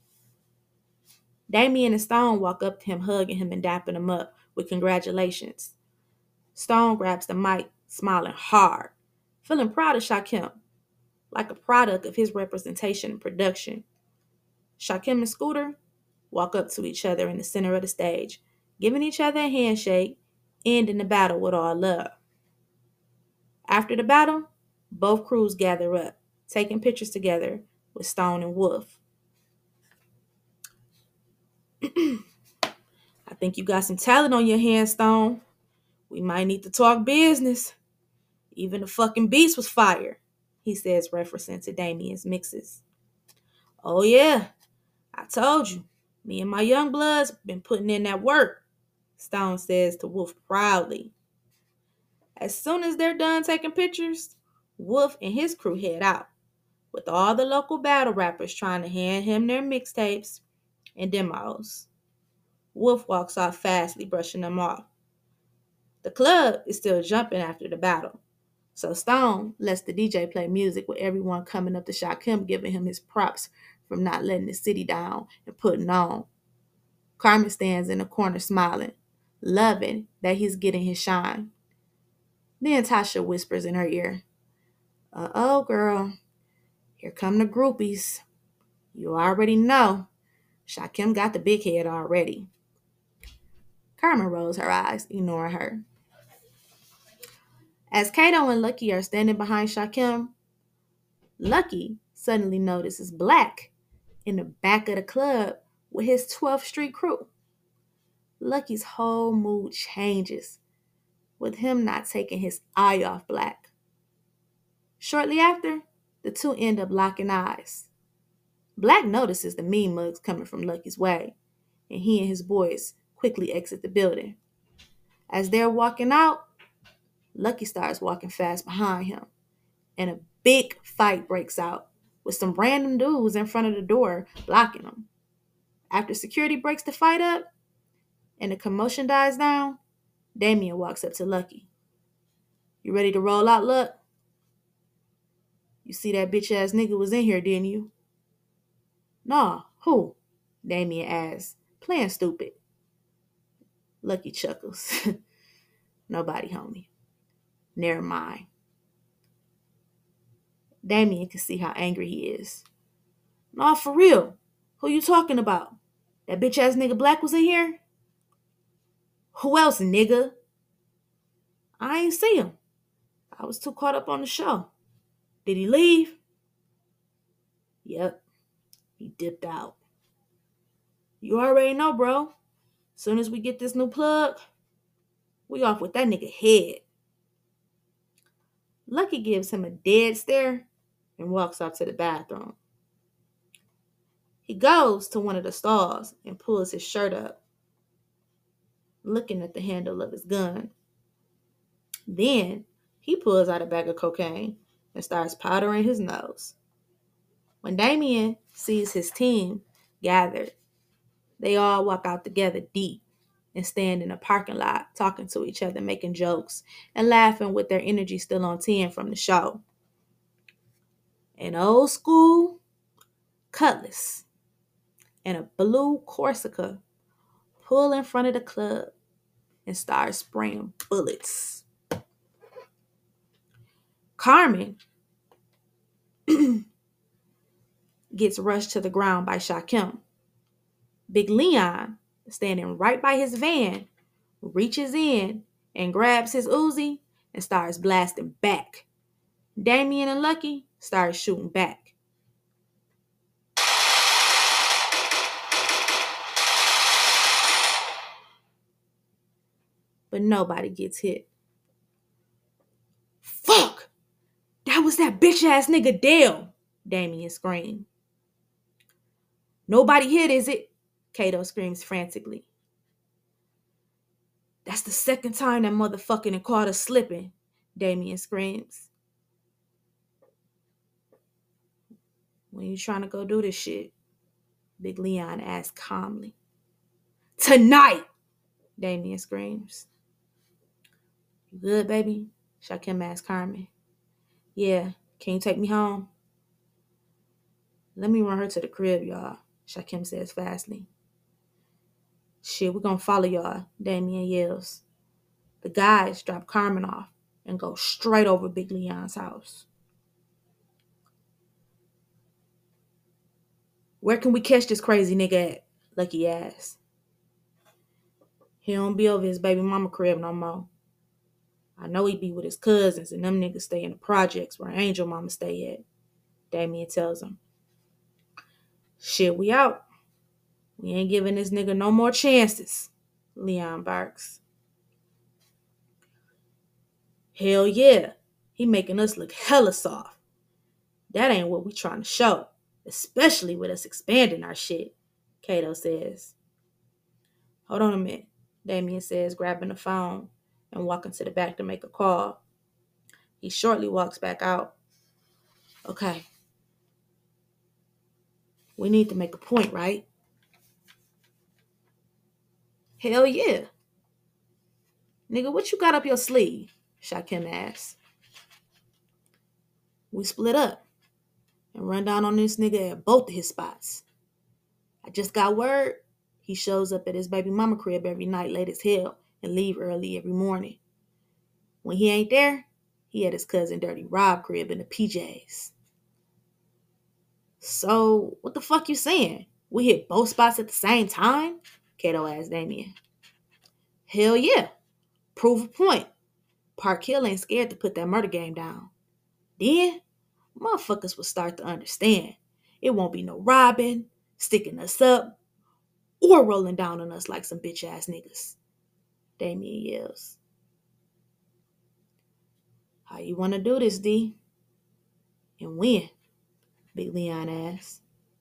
Damien and Stone walk up to him, hugging him and dapping him up with congratulations. Stone grabs the mic, smiling hard, feeling proud of Shakim, like a product of his representation and production. Shakim and Scooter walk up to each other in the center of the stage, giving each other a handshake, ending the battle with all love. After the battle, both crews gather up, taking pictures together with Stone and Wolf. I think you got some talent on your hands, Stone. We might need to talk business. Even the fucking beast was fire, he says, referencing to Damien's mixes. Oh yeah, I told you. Me and my young bloods been putting in that work, Stone says to Wolf proudly. As soon as they're done taking pictures, Wolf and his crew head out, with all the local battle rappers trying to hand him their mixtapes and demos. Wolf walks off fastly, brushing them off. The club is still jumping after the battle, so Stone lets the DJ play music with everyone coming up to Shakim, giving him his props from not letting the city down and putting on. Carmen stands in the corner smiling, loving that he's getting his shine. Then Tasha whispers in her ear, "Uh-oh, girl, here come the groupies. You already know, Shakim got the big head already." Carmen rolls her eyes, ignoring her. As Kato and Lucky are standing behind Shakim, Lucky suddenly notices Black in the back of the club with his 12th Street crew. Lucky's whole mood changes, with him not taking his eye off Black. Shortly after, the two end up locking eyes. Black notices the mean mugs coming from Lucky's way, and he and his boys quickly exit the building. As they're walking out, Lucky starts walking fast behind him, and a big fight breaks out with some random dudes in front of the door blocking them. After security breaks the fight up and the commotion dies down, Damien walks up to Lucky. "You ready to roll out, Luck? You see that bitch ass nigga was in here, didn't you?" "Nah, who?" Damien asks, playing stupid. Lucky chuckles. "Nobody, homie. Never mind." Damien can see how angry he is. "Nah, for real. Who you talking about? That bitch ass nigga Black was in here?" "Who else, nigga?" "I ain't see him. I was too caught up on the show." "Did he leave?" "Yep, he dipped out." "You already know, bro. Soon as we get this new plug, we off with that nigga head." Lucky gives him a dead stare and walks off to the bathroom. He goes to one of the stalls and pulls his shirt up, looking at the handle of his gun. Then he pulls out a bag of cocaine and starts powdering his nose. When Damien sees his team gathered, they all walk out together deep and stand in a parking lot talking to each other, making jokes and laughing with their energy still on 10 from the show. An old school Cutlass and a blue Corsica pull in front of the club and start spraying bullets. Carmen gets rushed to the ground by Shakim. Big Leon, standing right by his van, reaches in and grabs his Uzi and starts blasting back. Damien and Lucky start shooting back. But nobody gets hit. "Fuck! That was that bitch ass nigga Dale!" Damien screamed. "Nobody hit, is it?" Kato screams frantically. "That's the second time that motherfucking caught us slipping," Damien screams. When you trying to go do this shit? Big Leon asked calmly. Tonight, Damien screams. You good, baby? Shakim asked Carmen. Yeah, can you take me home? Let me run her to the crib, y'all, Shakim says fastly. Shit, we're gonna follow y'all, Damien yells. The guys drop Carmen off and go straight over Big Leon's house. Where can we catch this crazy nigga at? Lucky asks. He don't be over his baby mama crib no more. I know he be with his cousins and them niggas stay in the projects where Angel mama stay at, Damien tells him. Shit, we out. We ain't giving this nigga no more chances, Leon barks. Hell yeah, he making us look hella soft. That ain't what we trying to show, especially with us expanding our shit, Kato says. Hold on a minute, Damien says, grabbing the phone and walking to the back to make a call. He shortly walks back out. Okay. We need to make a point, right? Hell yeah. Nigga, what you got up your sleeve? Shakim asks. We split up and run down on this nigga at both of his spots. I just got word he shows up at his baby mama crib every night late as hell and leave early every morning. When he ain't there, he at his cousin Dirty Rob crib in the PJs. So, what the fuck you saying? We hit both spots at the same time? Kato asked Damien. Hell yeah. Prove a point. Park Hill ain't scared to put that murder game down. Then, motherfuckers will start to understand. It won't be no robbing, sticking us up, or rolling down on us like some bitch-ass niggas. Damien yells. How you want to do this, D? And when? Big Leon asks.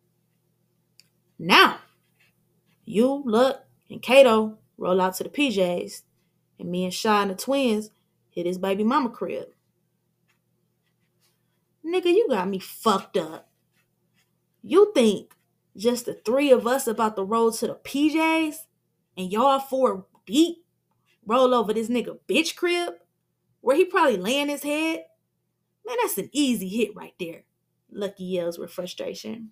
Now, you, Luck, and Kato roll out to the PJs, and me and Shy and the twins hit his baby mama crib. Nigga, you got me fucked up. You think just the three of us about to roll to the PJs and y'all four deep roll over this nigga bitch crib where he probably laying his head? Man, that's an easy hit right there, Lucky yells with frustration.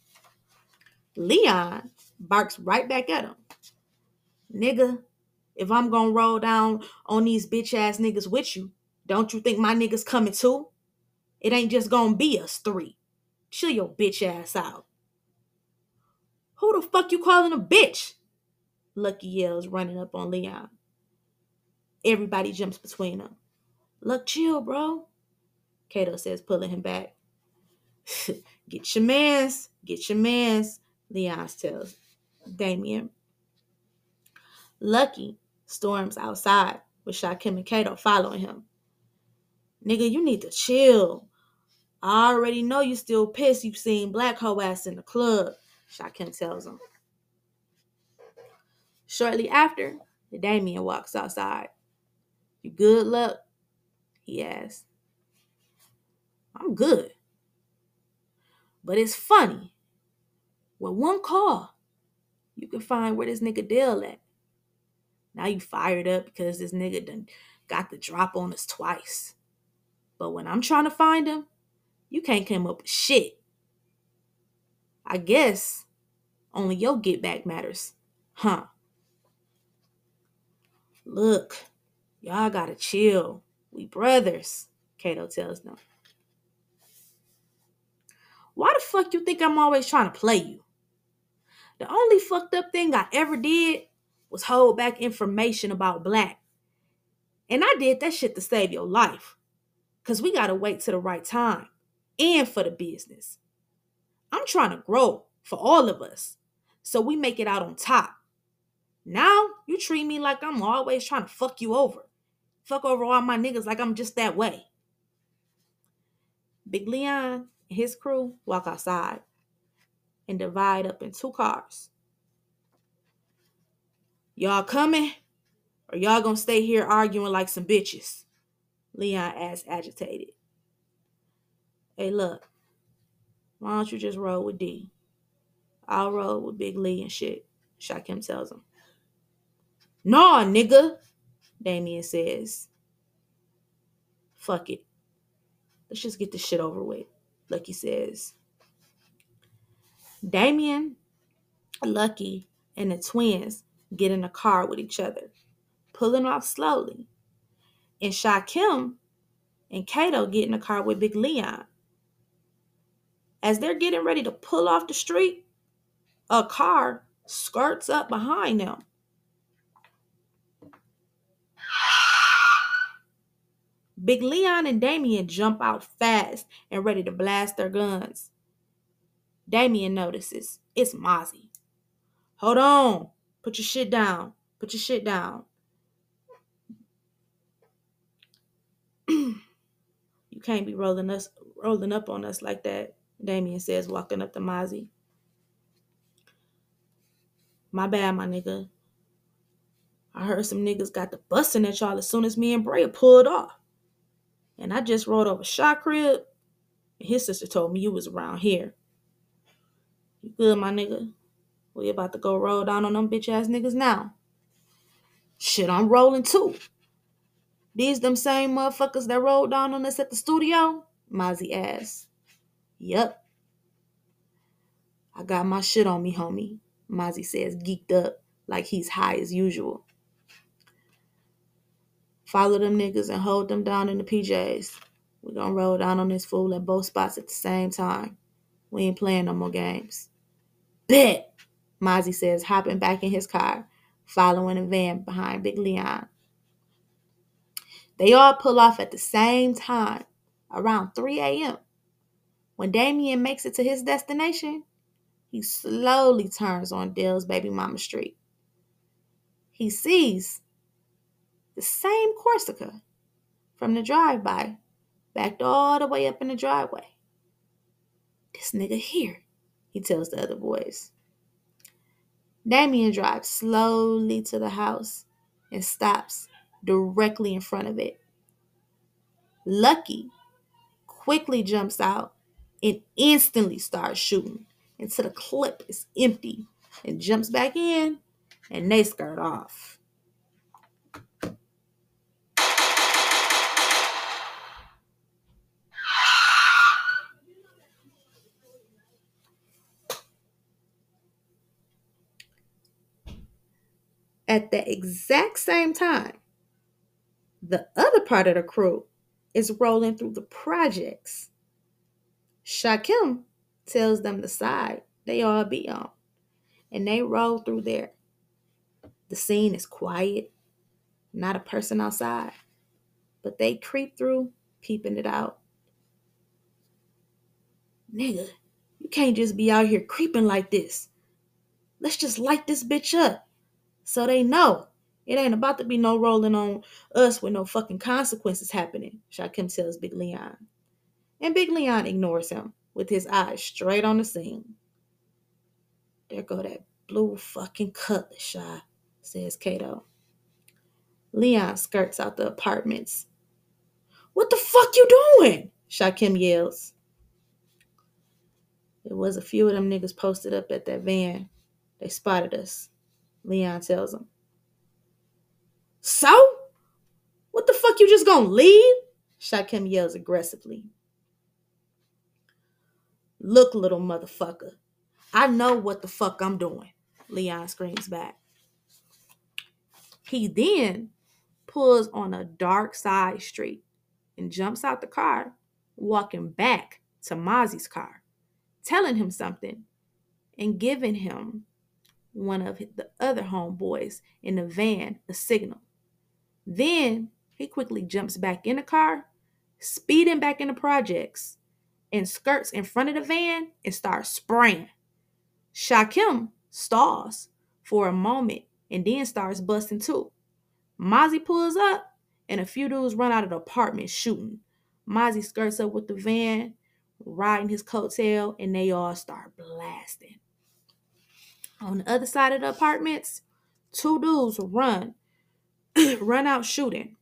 Leon barks right back at him. Nigga, if I'm gonna roll down on these bitch ass niggas with you, don't you think my niggas coming too? It ain't just gonna be us three. Chill your bitch ass out. Who the fuck you calling a bitch? Lucky yells, running up on Leon. Everybody jumps between them. Luck, chill, bro, Kato says, pulling him back. Get your mans, Leon tells Damien. Lucky storms outside with Shakim and Kato following him. Nigga, you need to chill. I already know you still pissed you seen Black Hoe ass in the club, Shakim tells him. Shortly after, Damien walks outside. You good, Luck? He asks. I'm good. But it's funny. With one call, you can find where this nigga Dale at. Now you fired up because this nigga done got the drop on us twice. But when I'm trying to find him, you can't come up with shit. I guess only your get back matters, huh? Look, y'all gotta chill. We brothers, Kato tells them. Why the fuck you think I'm always trying to play you? The only fucked up thing I ever did was hold back information about Black. And I did that shit to save your life. Because we gotta wait till the right time. And for the business. I'm trying to grow for all of us. So we make it out on top. Now, you treat me like I'm always trying to fuck you over. Fuck over all my niggas like I'm just that way. Big Leon and his crew walk outside and divide up in two cars. Y'all coming? Or y'all gonna stay here arguing like some bitches? Leon asks agitated. Hey, look. Why don't you just roll with D? I'll roll with Big Lee and shit, Shakim tells him. Nah, nigga, Damien says. Fuck it. Let's just get this shit over with, Lucky says. Damien, Lucky, and the twins get in a car with each other, pulling off slowly. And Shakim and Kato get in a car with Big Leon. As they're getting ready to pull off the street, a car skirts up behind them. Big Leon and Damien jump out fast and ready to blast their guns. Damien notices it's Mozzie. Hold on. Put your shit down. Put your shit down. You can't be rolling up on us like that, Damien says, walking up to Mozzie. My bad, my nigga. I heard some niggas got the busting at y'all as soon as me and Brea pulled off. And I just rode over Shaw crib, and his sister told me you was around here. You good, my nigga? We about to go roll down on them bitch-ass niggas now. Shit, I'm rolling too. These them same motherfuckers that rolled down on us at the studio? Mozzie asked. Yup. I got my shit on me, homie, Mozzie says, geeked up like he's high as usual. Follow them niggas and hold them down in the PJs. We gonna roll down on this fool at both spots at the same time. We ain't playing no more games. Bet, Mozzie says, hopping back in his car, following a van behind Big Leon. They all pull off at the same time, around 3 a.m. When Damien makes it to his destination, he slowly turns on Dale's baby mama street. He sees the same Corsica from the drive-by, backed all the way up in the driveway. This nigga here, he tells the other boys. Damien drives slowly to the house and stops directly in front of it. Lucky quickly jumps out and instantly starts shooting until the clip is empty and jumps back in and they skirt off. At the exact same time, the other part of the crew is rolling through the projects. Shakim tells them the side they all be on, and they roll through there. The scene is quiet, not a person outside, but they creep through, peeping it out. Nigga, you can't just be out here creeping like this. Let's just light this bitch up so they know it ain't about to be no rolling on us with no fucking consequences happening, Shakim tells Big Leon. And Big Leon ignores him with his eyes straight on the scene. There go that blue fucking cutlass, Shy, says Kato. Leon skirts out the apartments. What the fuck you doing? Shakim yells. There was a few of them niggas posted up at that van. They spotted us, Leon tells him. So? What the fuck you just gonna leave? Shakim yells aggressively. Look, little motherfucker. I know what the fuck I'm doing, Leon screams back. He then pulls on a dark side street and jumps out the car, walking back to Mozzie's car, telling him something and giving him one of the other homeboys in the van a signal. Then he quickly jumps back in the car, speeding back in the projects, and skirts in front of the van and starts spraying. Shakim stalls for a moment and then starts busting too. Mozzie pulls up and a few dudes run out of the apartment shooting. Mozzie skirts up with the van, riding his coattail, and they all start blasting. On the other side of the apartments, two dudes run out shooting.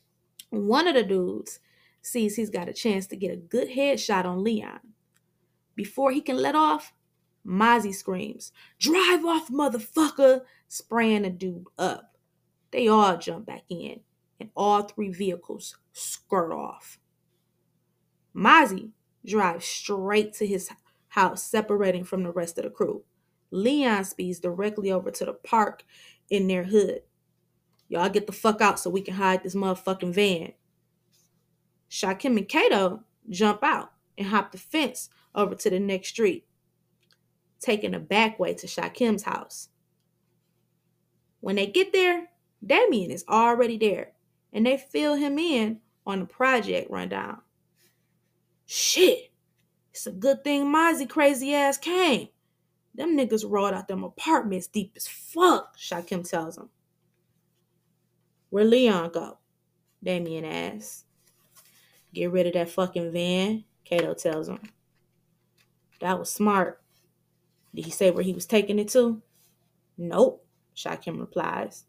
One of the dudes sees he's got a chance to get a good headshot on Leon. Before he can let off, Mozzie screams, "Drive off, motherfucker!" spraying the dude up. They all jump back in, and all 3 vehicles skirt off. Mozzie drives straight to his house, separating from the rest of the crew. Leon speeds directly over to the park in their hood. "Y'all get the fuck out so we can hide this motherfucking van." Shakim and Kato jump out and hop the fence over to the next street, taking a back way to Shakim's house. When they get there, Damien is already there, and they fill him in on the project rundown. "Shit, it's a good thing Mozzie crazy ass came. Them niggas rolled out them apartments deep as fuck," Shakim tells him. "Where Leon go?" Damien asks. "Get rid of that fucking van," Kato tells him. "That was smart. Did he say where he was taking it to?" "Nope," Shakim replies.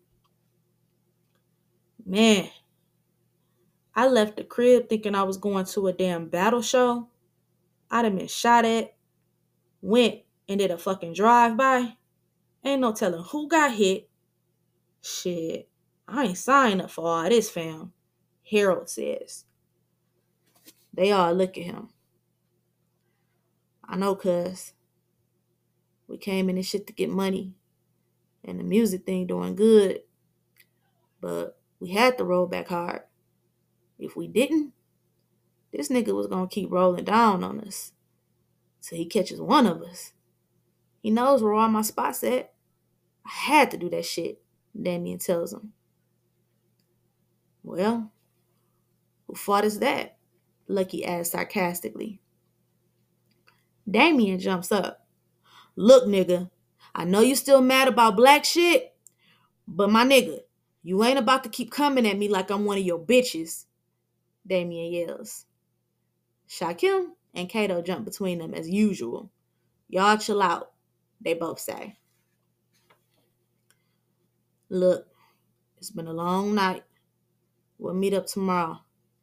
"Man, I left the crib thinking I was going to a damn battle show. I'd have been shot at, went and did a fucking drive-by. Ain't no telling who got hit. Shit, I ain't signing up for all this, fam," Harold says. They all look at him. "I know, cuz. We came in this shit to get money, and the music thing doing good. But we had to roll back hard. If we didn't, this nigga was gonna keep rolling down on us till he catches one of us. He knows where all my spots at. I had to do that shit," Damien tells him. "Well, who fault is that?" Lucky asks sarcastically. Damien jumps up. "Look, nigga, I know you still mad about black shit, but my nigga, you ain't about to keep coming at me like I'm one of your bitches," Damien yells. Shakim and Kato jump between them as usual. "Y'all chill out," they both say. "Look, it's been a long night. We'll meet up tomorrow.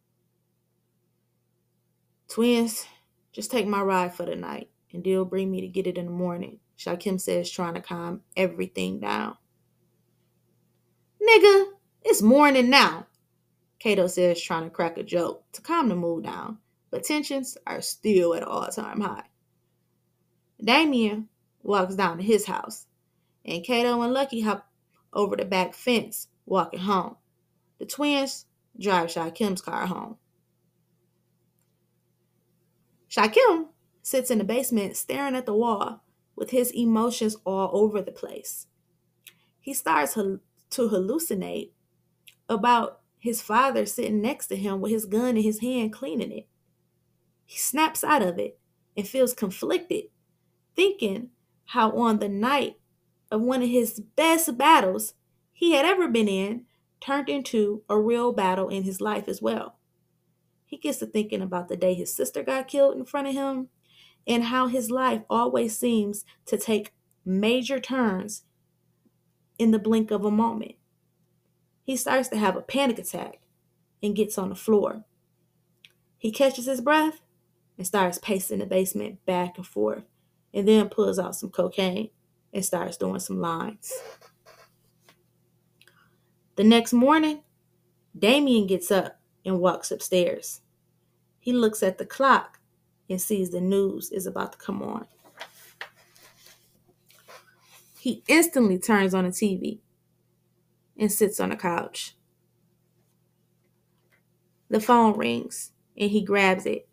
Twins, just take my ride for the night, and they'll bring me to get it in the morning," Shakim says, trying to calm everything down. "Nigga, it's morning now," Kato says, trying to crack a joke to calm the mood down, but tensions are still at an all-time high. Damien walks down to his house, and Kato and Lucky hop over the back fence, walking home. The twins drive Shakim's car home. Shakim sits in the basement staring at the wall with his emotions all over the place. He starts to hallucinate about his father sitting next to him with his gun in his hand cleaning it. He snaps out of it and feels conflicted, thinking how on the night of one of his best battles he had ever been in turned into a real battle in his life as well. He gets to thinking about the day his sister got killed in front of him and how his life always seems to take major turns in the blink of a moment. He starts to have a panic attack and gets on the floor. He catches his breath and starts pacing the basement back and forth, and then pulls out some cocaine and starts doing some lines. The next morning, Damien gets up and walks upstairs. He looks at the clock and sees the news is about to come on. He instantly turns on the TV and sits on the couch. The phone rings and he grabs it,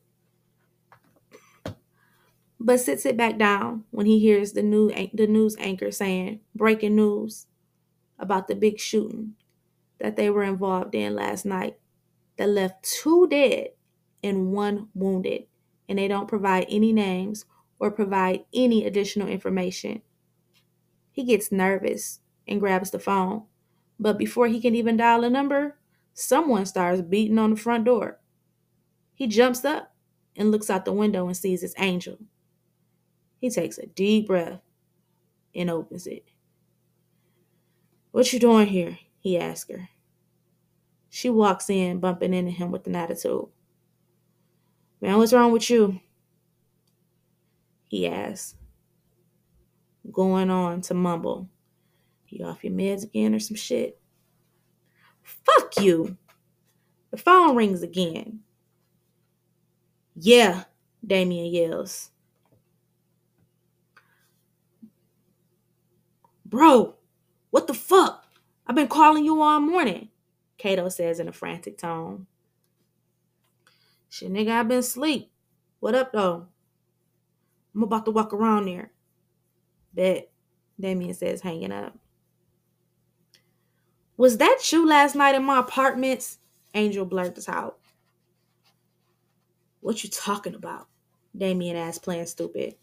but sits it back down when he hears the news anchor saying, "Breaking news about the big shooting that they were involved in last night that left 2 dead and 1 wounded, and they don't provide any names or provide any additional information." He gets nervous and grabs the phone, but before he can even dial a number, someone starts beating on the front door. He jumps up and looks out the window and sees it's Angel. He takes a deep breath and opens it. "What you doing here?" he asks her. She walks in, bumping into him with an attitude. "Man, what's wrong with you?" he asked, going on to mumble. You off your meds again or some shit? Fuck you. The phone rings again. Yeah, Damien yells. Bro, what the fuck? I've been calling you all morning, Kato says in a frantic tone. Shit, nigga, I've been asleep. What up, though? I'm about to walk around there. Bet, Damien says, hanging up. Was that you last night in my apartments? Angel blurts out. What you talking about? Damien asked, playing stupid.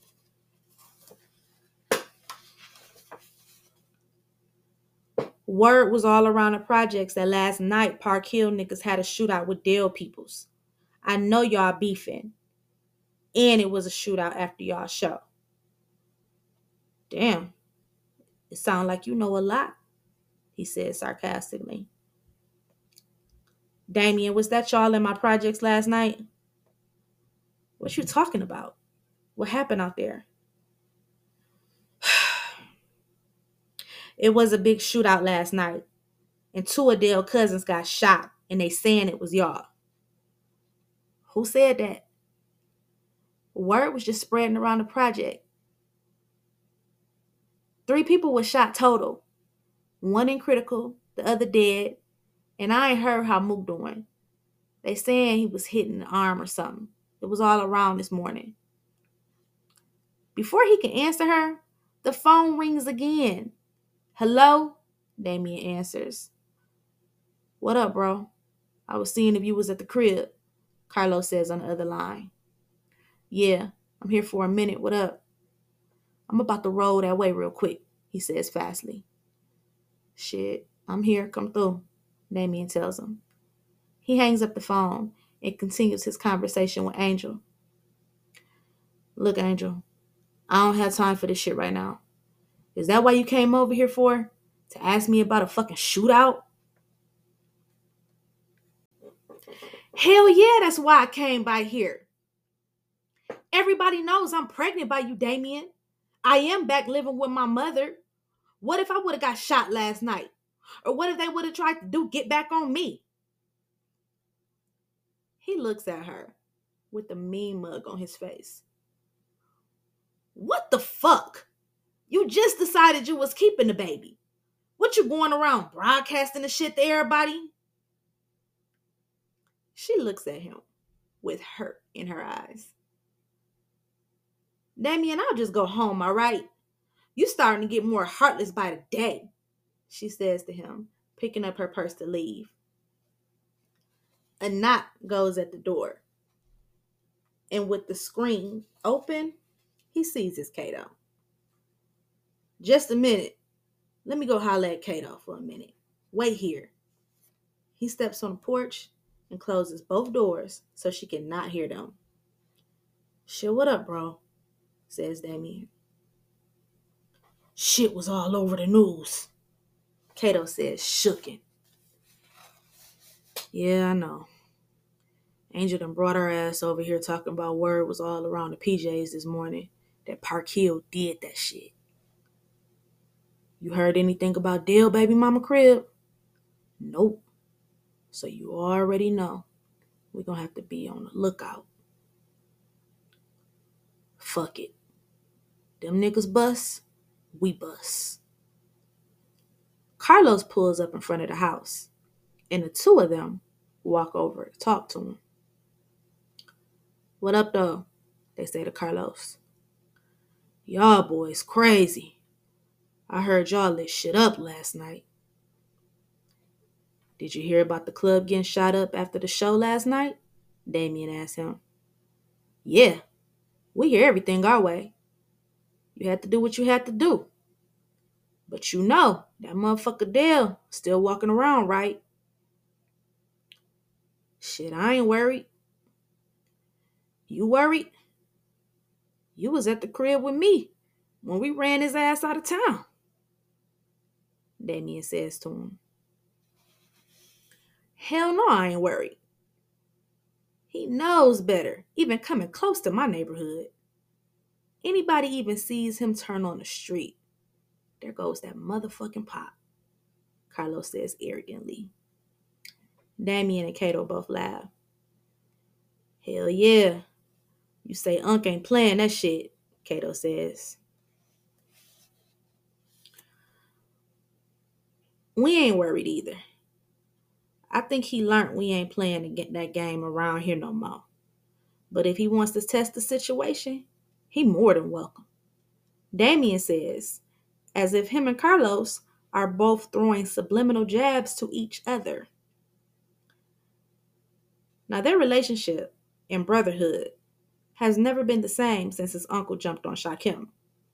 Word was all around the projects that last night Park Hill niggas had a shootout with Dale peoples. I know y'all beefing. And it was a shootout after y'all show. Damn. It sounds like you know a lot, he said sarcastically. Damien, was that y'all in my projects last night? What you talking about? What happened out there? It was a big shootout last night. And 2 Adele cousins got shot. And they saying it was y'all. Who said that? Word was just spreading around the project. 3 people were shot total. 1 in critical, the other dead. And I ain't heard how Mook doing. They saying he was hit in the arm or something. It was all around this morning. Before he can answer her, the phone rings again. Hello? Damien answers. What up, bro? I was seeing if you was at the crib, Carlos says on the other line. Yeah, I'm here for a minute. What up? I'm about to roll that way real quick, he says fastly. Shit, I'm here. Come through, Damien tells him. He hangs up the phone and continues his conversation with Angel. Look, Angel, I don't have time for this shit right now. Is that why you came over here for? To ask me about a fucking shootout? Hell yeah, that's why I came by here. Everybody knows I'm pregnant by you, Damien. I am back living with my mother. What if I would have got shot last night? Or what if they would have tried to get back on me? He looks at her with a mean mug on his face. What the fuck? You just decided you was keeping the baby. What, you going around broadcasting the shit to everybody? She looks at him with hurt in her eyes. Damien, I'll just go home, all right? You starting to get more heartless by the day, she says to him, picking up her purse to leave. A knock goes at the door. And with the screen open, he sees his Kato. Just a minute. Let me go holler at Kato for a minute. Wait here. He steps on the porch and closes both doors so she cannot hear them. Shit, what up, bro? Says Damien. Shit was all over the news, Kato says, shooken. Yeah, I know. Angel done brought her ass over here talking about word was all around the PJs this morning that Park Hill did that shit. You heard anything about Dale baby mama crib? Nope. So you already know we're gonna have to be on the lookout. Fuck it. Them niggas bust, we bust. Carlos pulls up in front of the house, and the 2 of them walk over to talk to him. What up, though? They say to Carlos. Y'all boys crazy. I heard y'all lit shit up last night. Did you hear about the club getting shot up after the show last night? Damien asked him. Yeah, we hear everything our way. You had to do what you had to do. But you know, that motherfucker Dale still walking around, right? Shit, I ain't worried. You worried? You was at the crib with me when we ran his ass out of town, Damien says to him. Hell no, I ain't worried. He knows better, even coming close to my neighborhood. anybody even sees him turn on the street, there goes that motherfucking pop, Carlos says arrogantly. Damien and Kato both laugh. Hell yeah. You say Unc ain't playing that shit, Kato says. We ain't worried either. I think he learned we ain't playing to get that game around here no more. But if he wants to test the situation, he more than welcome. Damien says, as if him and Carlos are both throwing subliminal jabs to each other. Now, their relationship and brotherhood has never been the same since his uncle jumped on Shakim.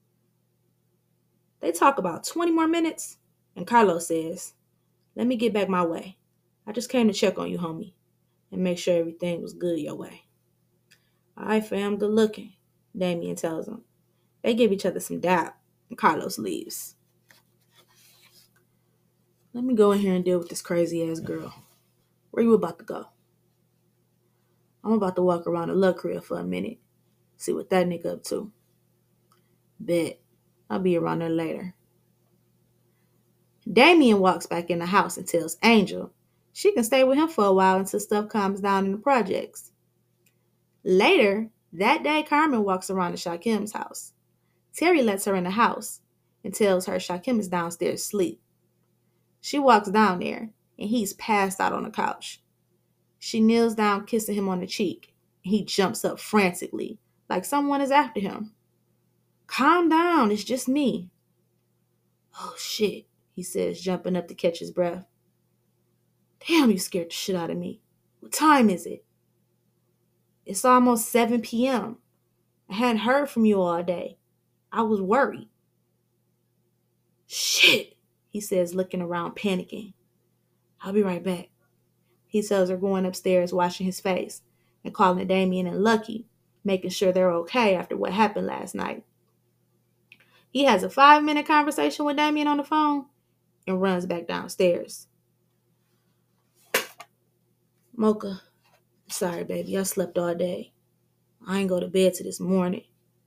They talk about 20 more minutes, and Carlos says, let me get back my way. I just came to check on you, homie, and make sure everything was good your way. All right, fam, good looking, Damien tells him. They give each other some dap, and Carlos leaves. Let me go in here and deal with this crazy-ass girl. Where you about to go? I'm about to walk around the Luck crib for a minute, see what that nigga up to. Bet. I'll be around there later. Damien walks back in the house and tells Angel she can stay with him for a while until stuff calms down in the projects. Later, that day, Carmen walks around to Shakim's house. Terry lets her in the house and tells her Shakim is downstairs asleep. She walks down there, and he's passed out on the couch. She kneels down, kissing him on the cheek. He jumps up frantically, like someone is after him. Calm down, it's just me. Oh, shit, he says, jumping up to catch his breath. Damn, you scared the shit out of me. What time is it? It's almost 7 p.m. I hadn't heard from you all day. I was worried. Shit, he says, looking around, panicking. I'll be right back. He tells her, going upstairs, washing his face, and calling Damien and Lucky, making sure they're okay after what happened last night. He has a 5-minute conversation with Damien on the phone and runs back downstairs. Mocha, sorry, baby, I slept all day. I ain't go to bed till this morning.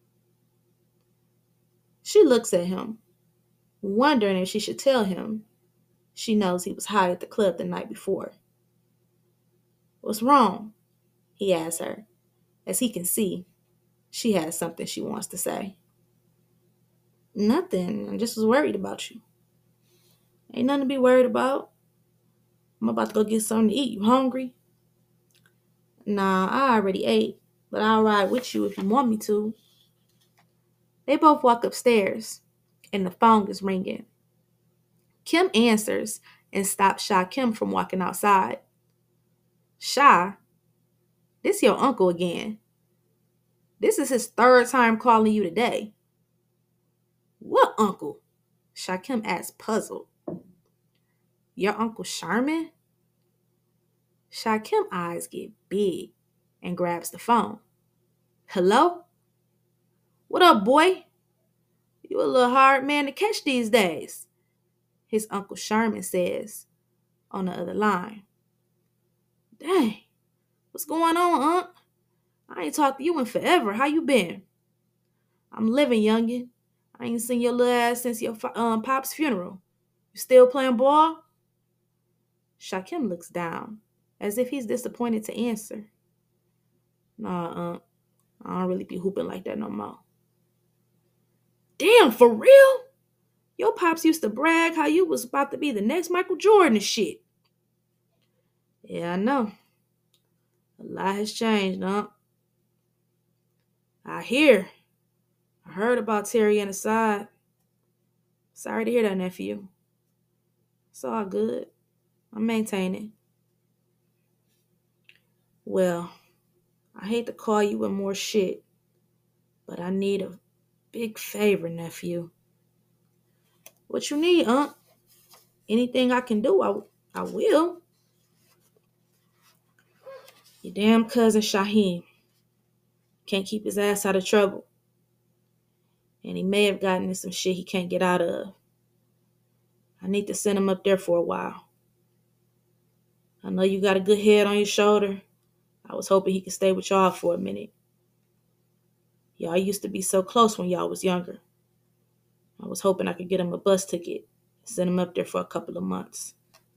She looks at him, wondering if she should tell him. She knows he was high at the club the night before. What's wrong? He asks her. As he can see, she has something she wants to say. Nothing. I just was worried about you. Ain't nothing to be worried about. I'm about to go get something to eat. You hungry? Nah, I already ate, but I'll ride with you if you want me to. They both walk upstairs, and the phone is ringing. Kim answers and stops Shakim from walking outside. Sha, this your uncle again. This is his 3rd time calling you today. What uncle? Shakim asks, puzzled. Your Uncle Sherman? Shakim's eyes get big and grabs the phone. Hello? What up, boy? You a little hard man to catch these days, his Uncle Sherman says on the other line. Dang, what's going on, Unc? I ain't talked to you in forever. How you been? I'm living, youngin'. I ain't seen your little ass since your pop's funeral. You still playing ball? Shakim looks down, as if he's disappointed to answer. Nah, Unc. I don't really be hooping like that no more. Damn, for real? Your pops used to brag how you was about to be the next Michael Jordan and shit. Yeah, I know. A lot has changed, Unc. I heard about Terry and Assad. Sorry to hear that, nephew. It's all good. I'm maintaining. Well, I hate to call you with more shit, but I need a big favor, nephew. What you need, Unc? Anything I can do, I will. Your damn cousin Shaheem can't keep his ass out of trouble. And he may have gotten in some shit he can't get out of. I need to send him up there for a while. I know you got a good head on your shoulder. I was hoping he could stay with y'all for a minute. Y'all used to be so close when y'all was younger. I was hoping I could get him a bus ticket and send him up there for a couple of months.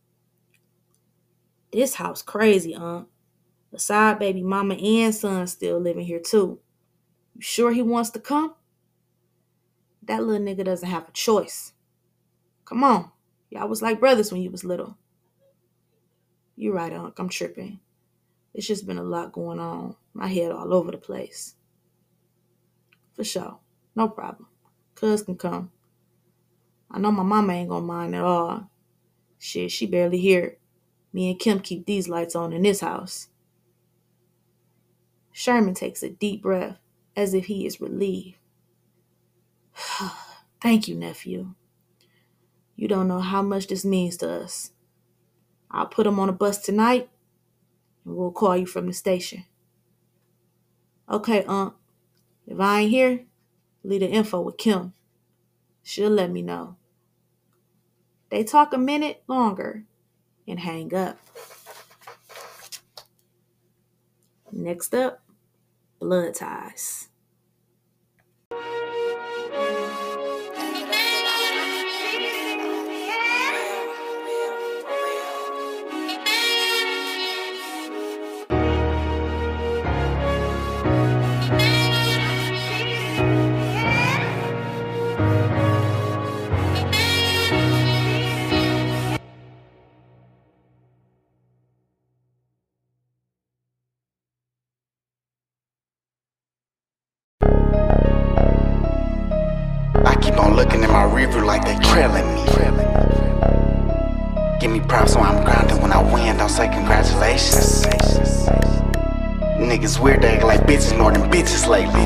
This house crazy, The side baby mama and son still living here too. You sure he wants to come? That little nigga doesn't have a choice. Come on. Y'all was like brothers when you was little. You right, Unc. I'm tripping. It's just been a lot going on. My head all over the place. For sure. No problem. Cuz can come. I know my mama ain't gonna mind at all. Shit, she barely here. Me and Kim keep these lights on in this house. Sherman takes a deep breath as if he is relieved. Thank you, nephew. You don't know how much this means to us. I'll put him on a bus tonight, and we'll call you from the station. Okay, Unc. If I ain't here, leave the info with Kim. She'll let me know. They talk a minute longer and hang up. Next up, blood ties. I keep on looking in my rearview like they trailing me. Give me props when I'm grounded. When I win, don't say congratulations. Niggas weird, they act like bitches more than bitches lately.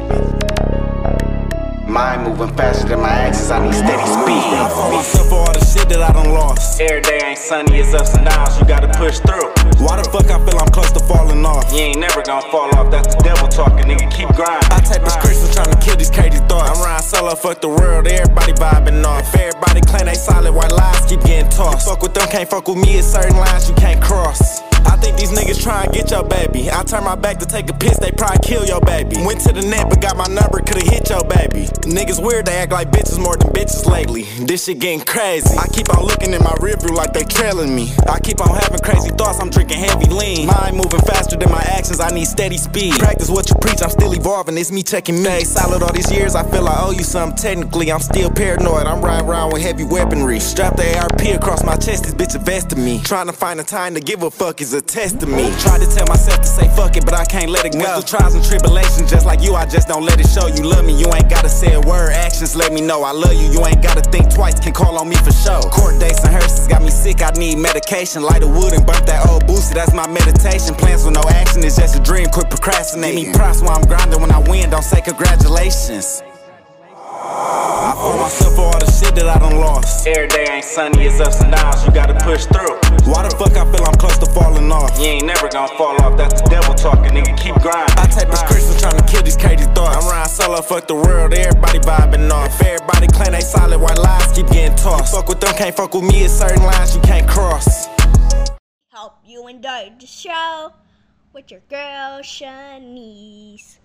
Mind moving faster than my axis, I need steady speed. I fought myself for all the shit that I done lost. Every day ain't sunny, it's ups and downs, you gotta push through. Why the fuck I feel I'm close to falling off? You ain't never gonna fall off, that's the devil talking, nigga, keep grinding. I take prescription trying to kill these crazy thoughts. I'm riding solo, fuck the world, everybody vibing off. If everybody claim they solid, white lies keep getting tossed. You fuck with them, can't fuck with me, it's certain lines you can't cross. I think these niggas try and get your baby. I turn my back to take a piss, they probably kill your baby. Went to the net but got my number, could've hit your baby. Niggas weird, they act like bitches more than bitches lately. This shit getting crazy. I keep on looking in my rearview like they trailing me. I keep on having crazy thoughts, I'm drinking heavy lean. Mind moving faster than my actions, I need steady speed. Practice what you preach, I'm still evolving, it's me checking me. Stay solid all these years, I feel I owe you something technically. I'm still paranoid, I'm riding around with heavy weaponry. Strap the ARP across my chest, this bitch invested me. Trying to find a time to give a fuck is a test to me. Tried to tell myself to say fuck it, but I can't let it go. Went through trials and tribulations just like you, I just don't let it show. You love me, you ain't gotta say a word, actions let me know I love you. You ain't gotta think twice, can call on me for sure. Court dates and hearses got me sick, I need medication. Light a wood and burnt that old boosie, that's my meditation. Plans with no action is just a dream, quit procrastinating. Give me props while I'm grinding, when I win, don't say congratulations. I fought myself for all the shit that I done lost. Every day ain't sunny, it's ups and downs, you gotta push through. Why the fuck I feel I'm close to falling off? You ain't never gonna fall off, that's the devil talking, nigga, keep grinding. I take prescription trying to kill these crazy thoughts. I'm riding solo, fuck the world, everybody vibing off. If everybody claim they solid, white lies keep getting tossed. You fuck with them, can't fuck with me, it's certain lines you can't cross. Hope you enjoyed the show with your girl Shanice.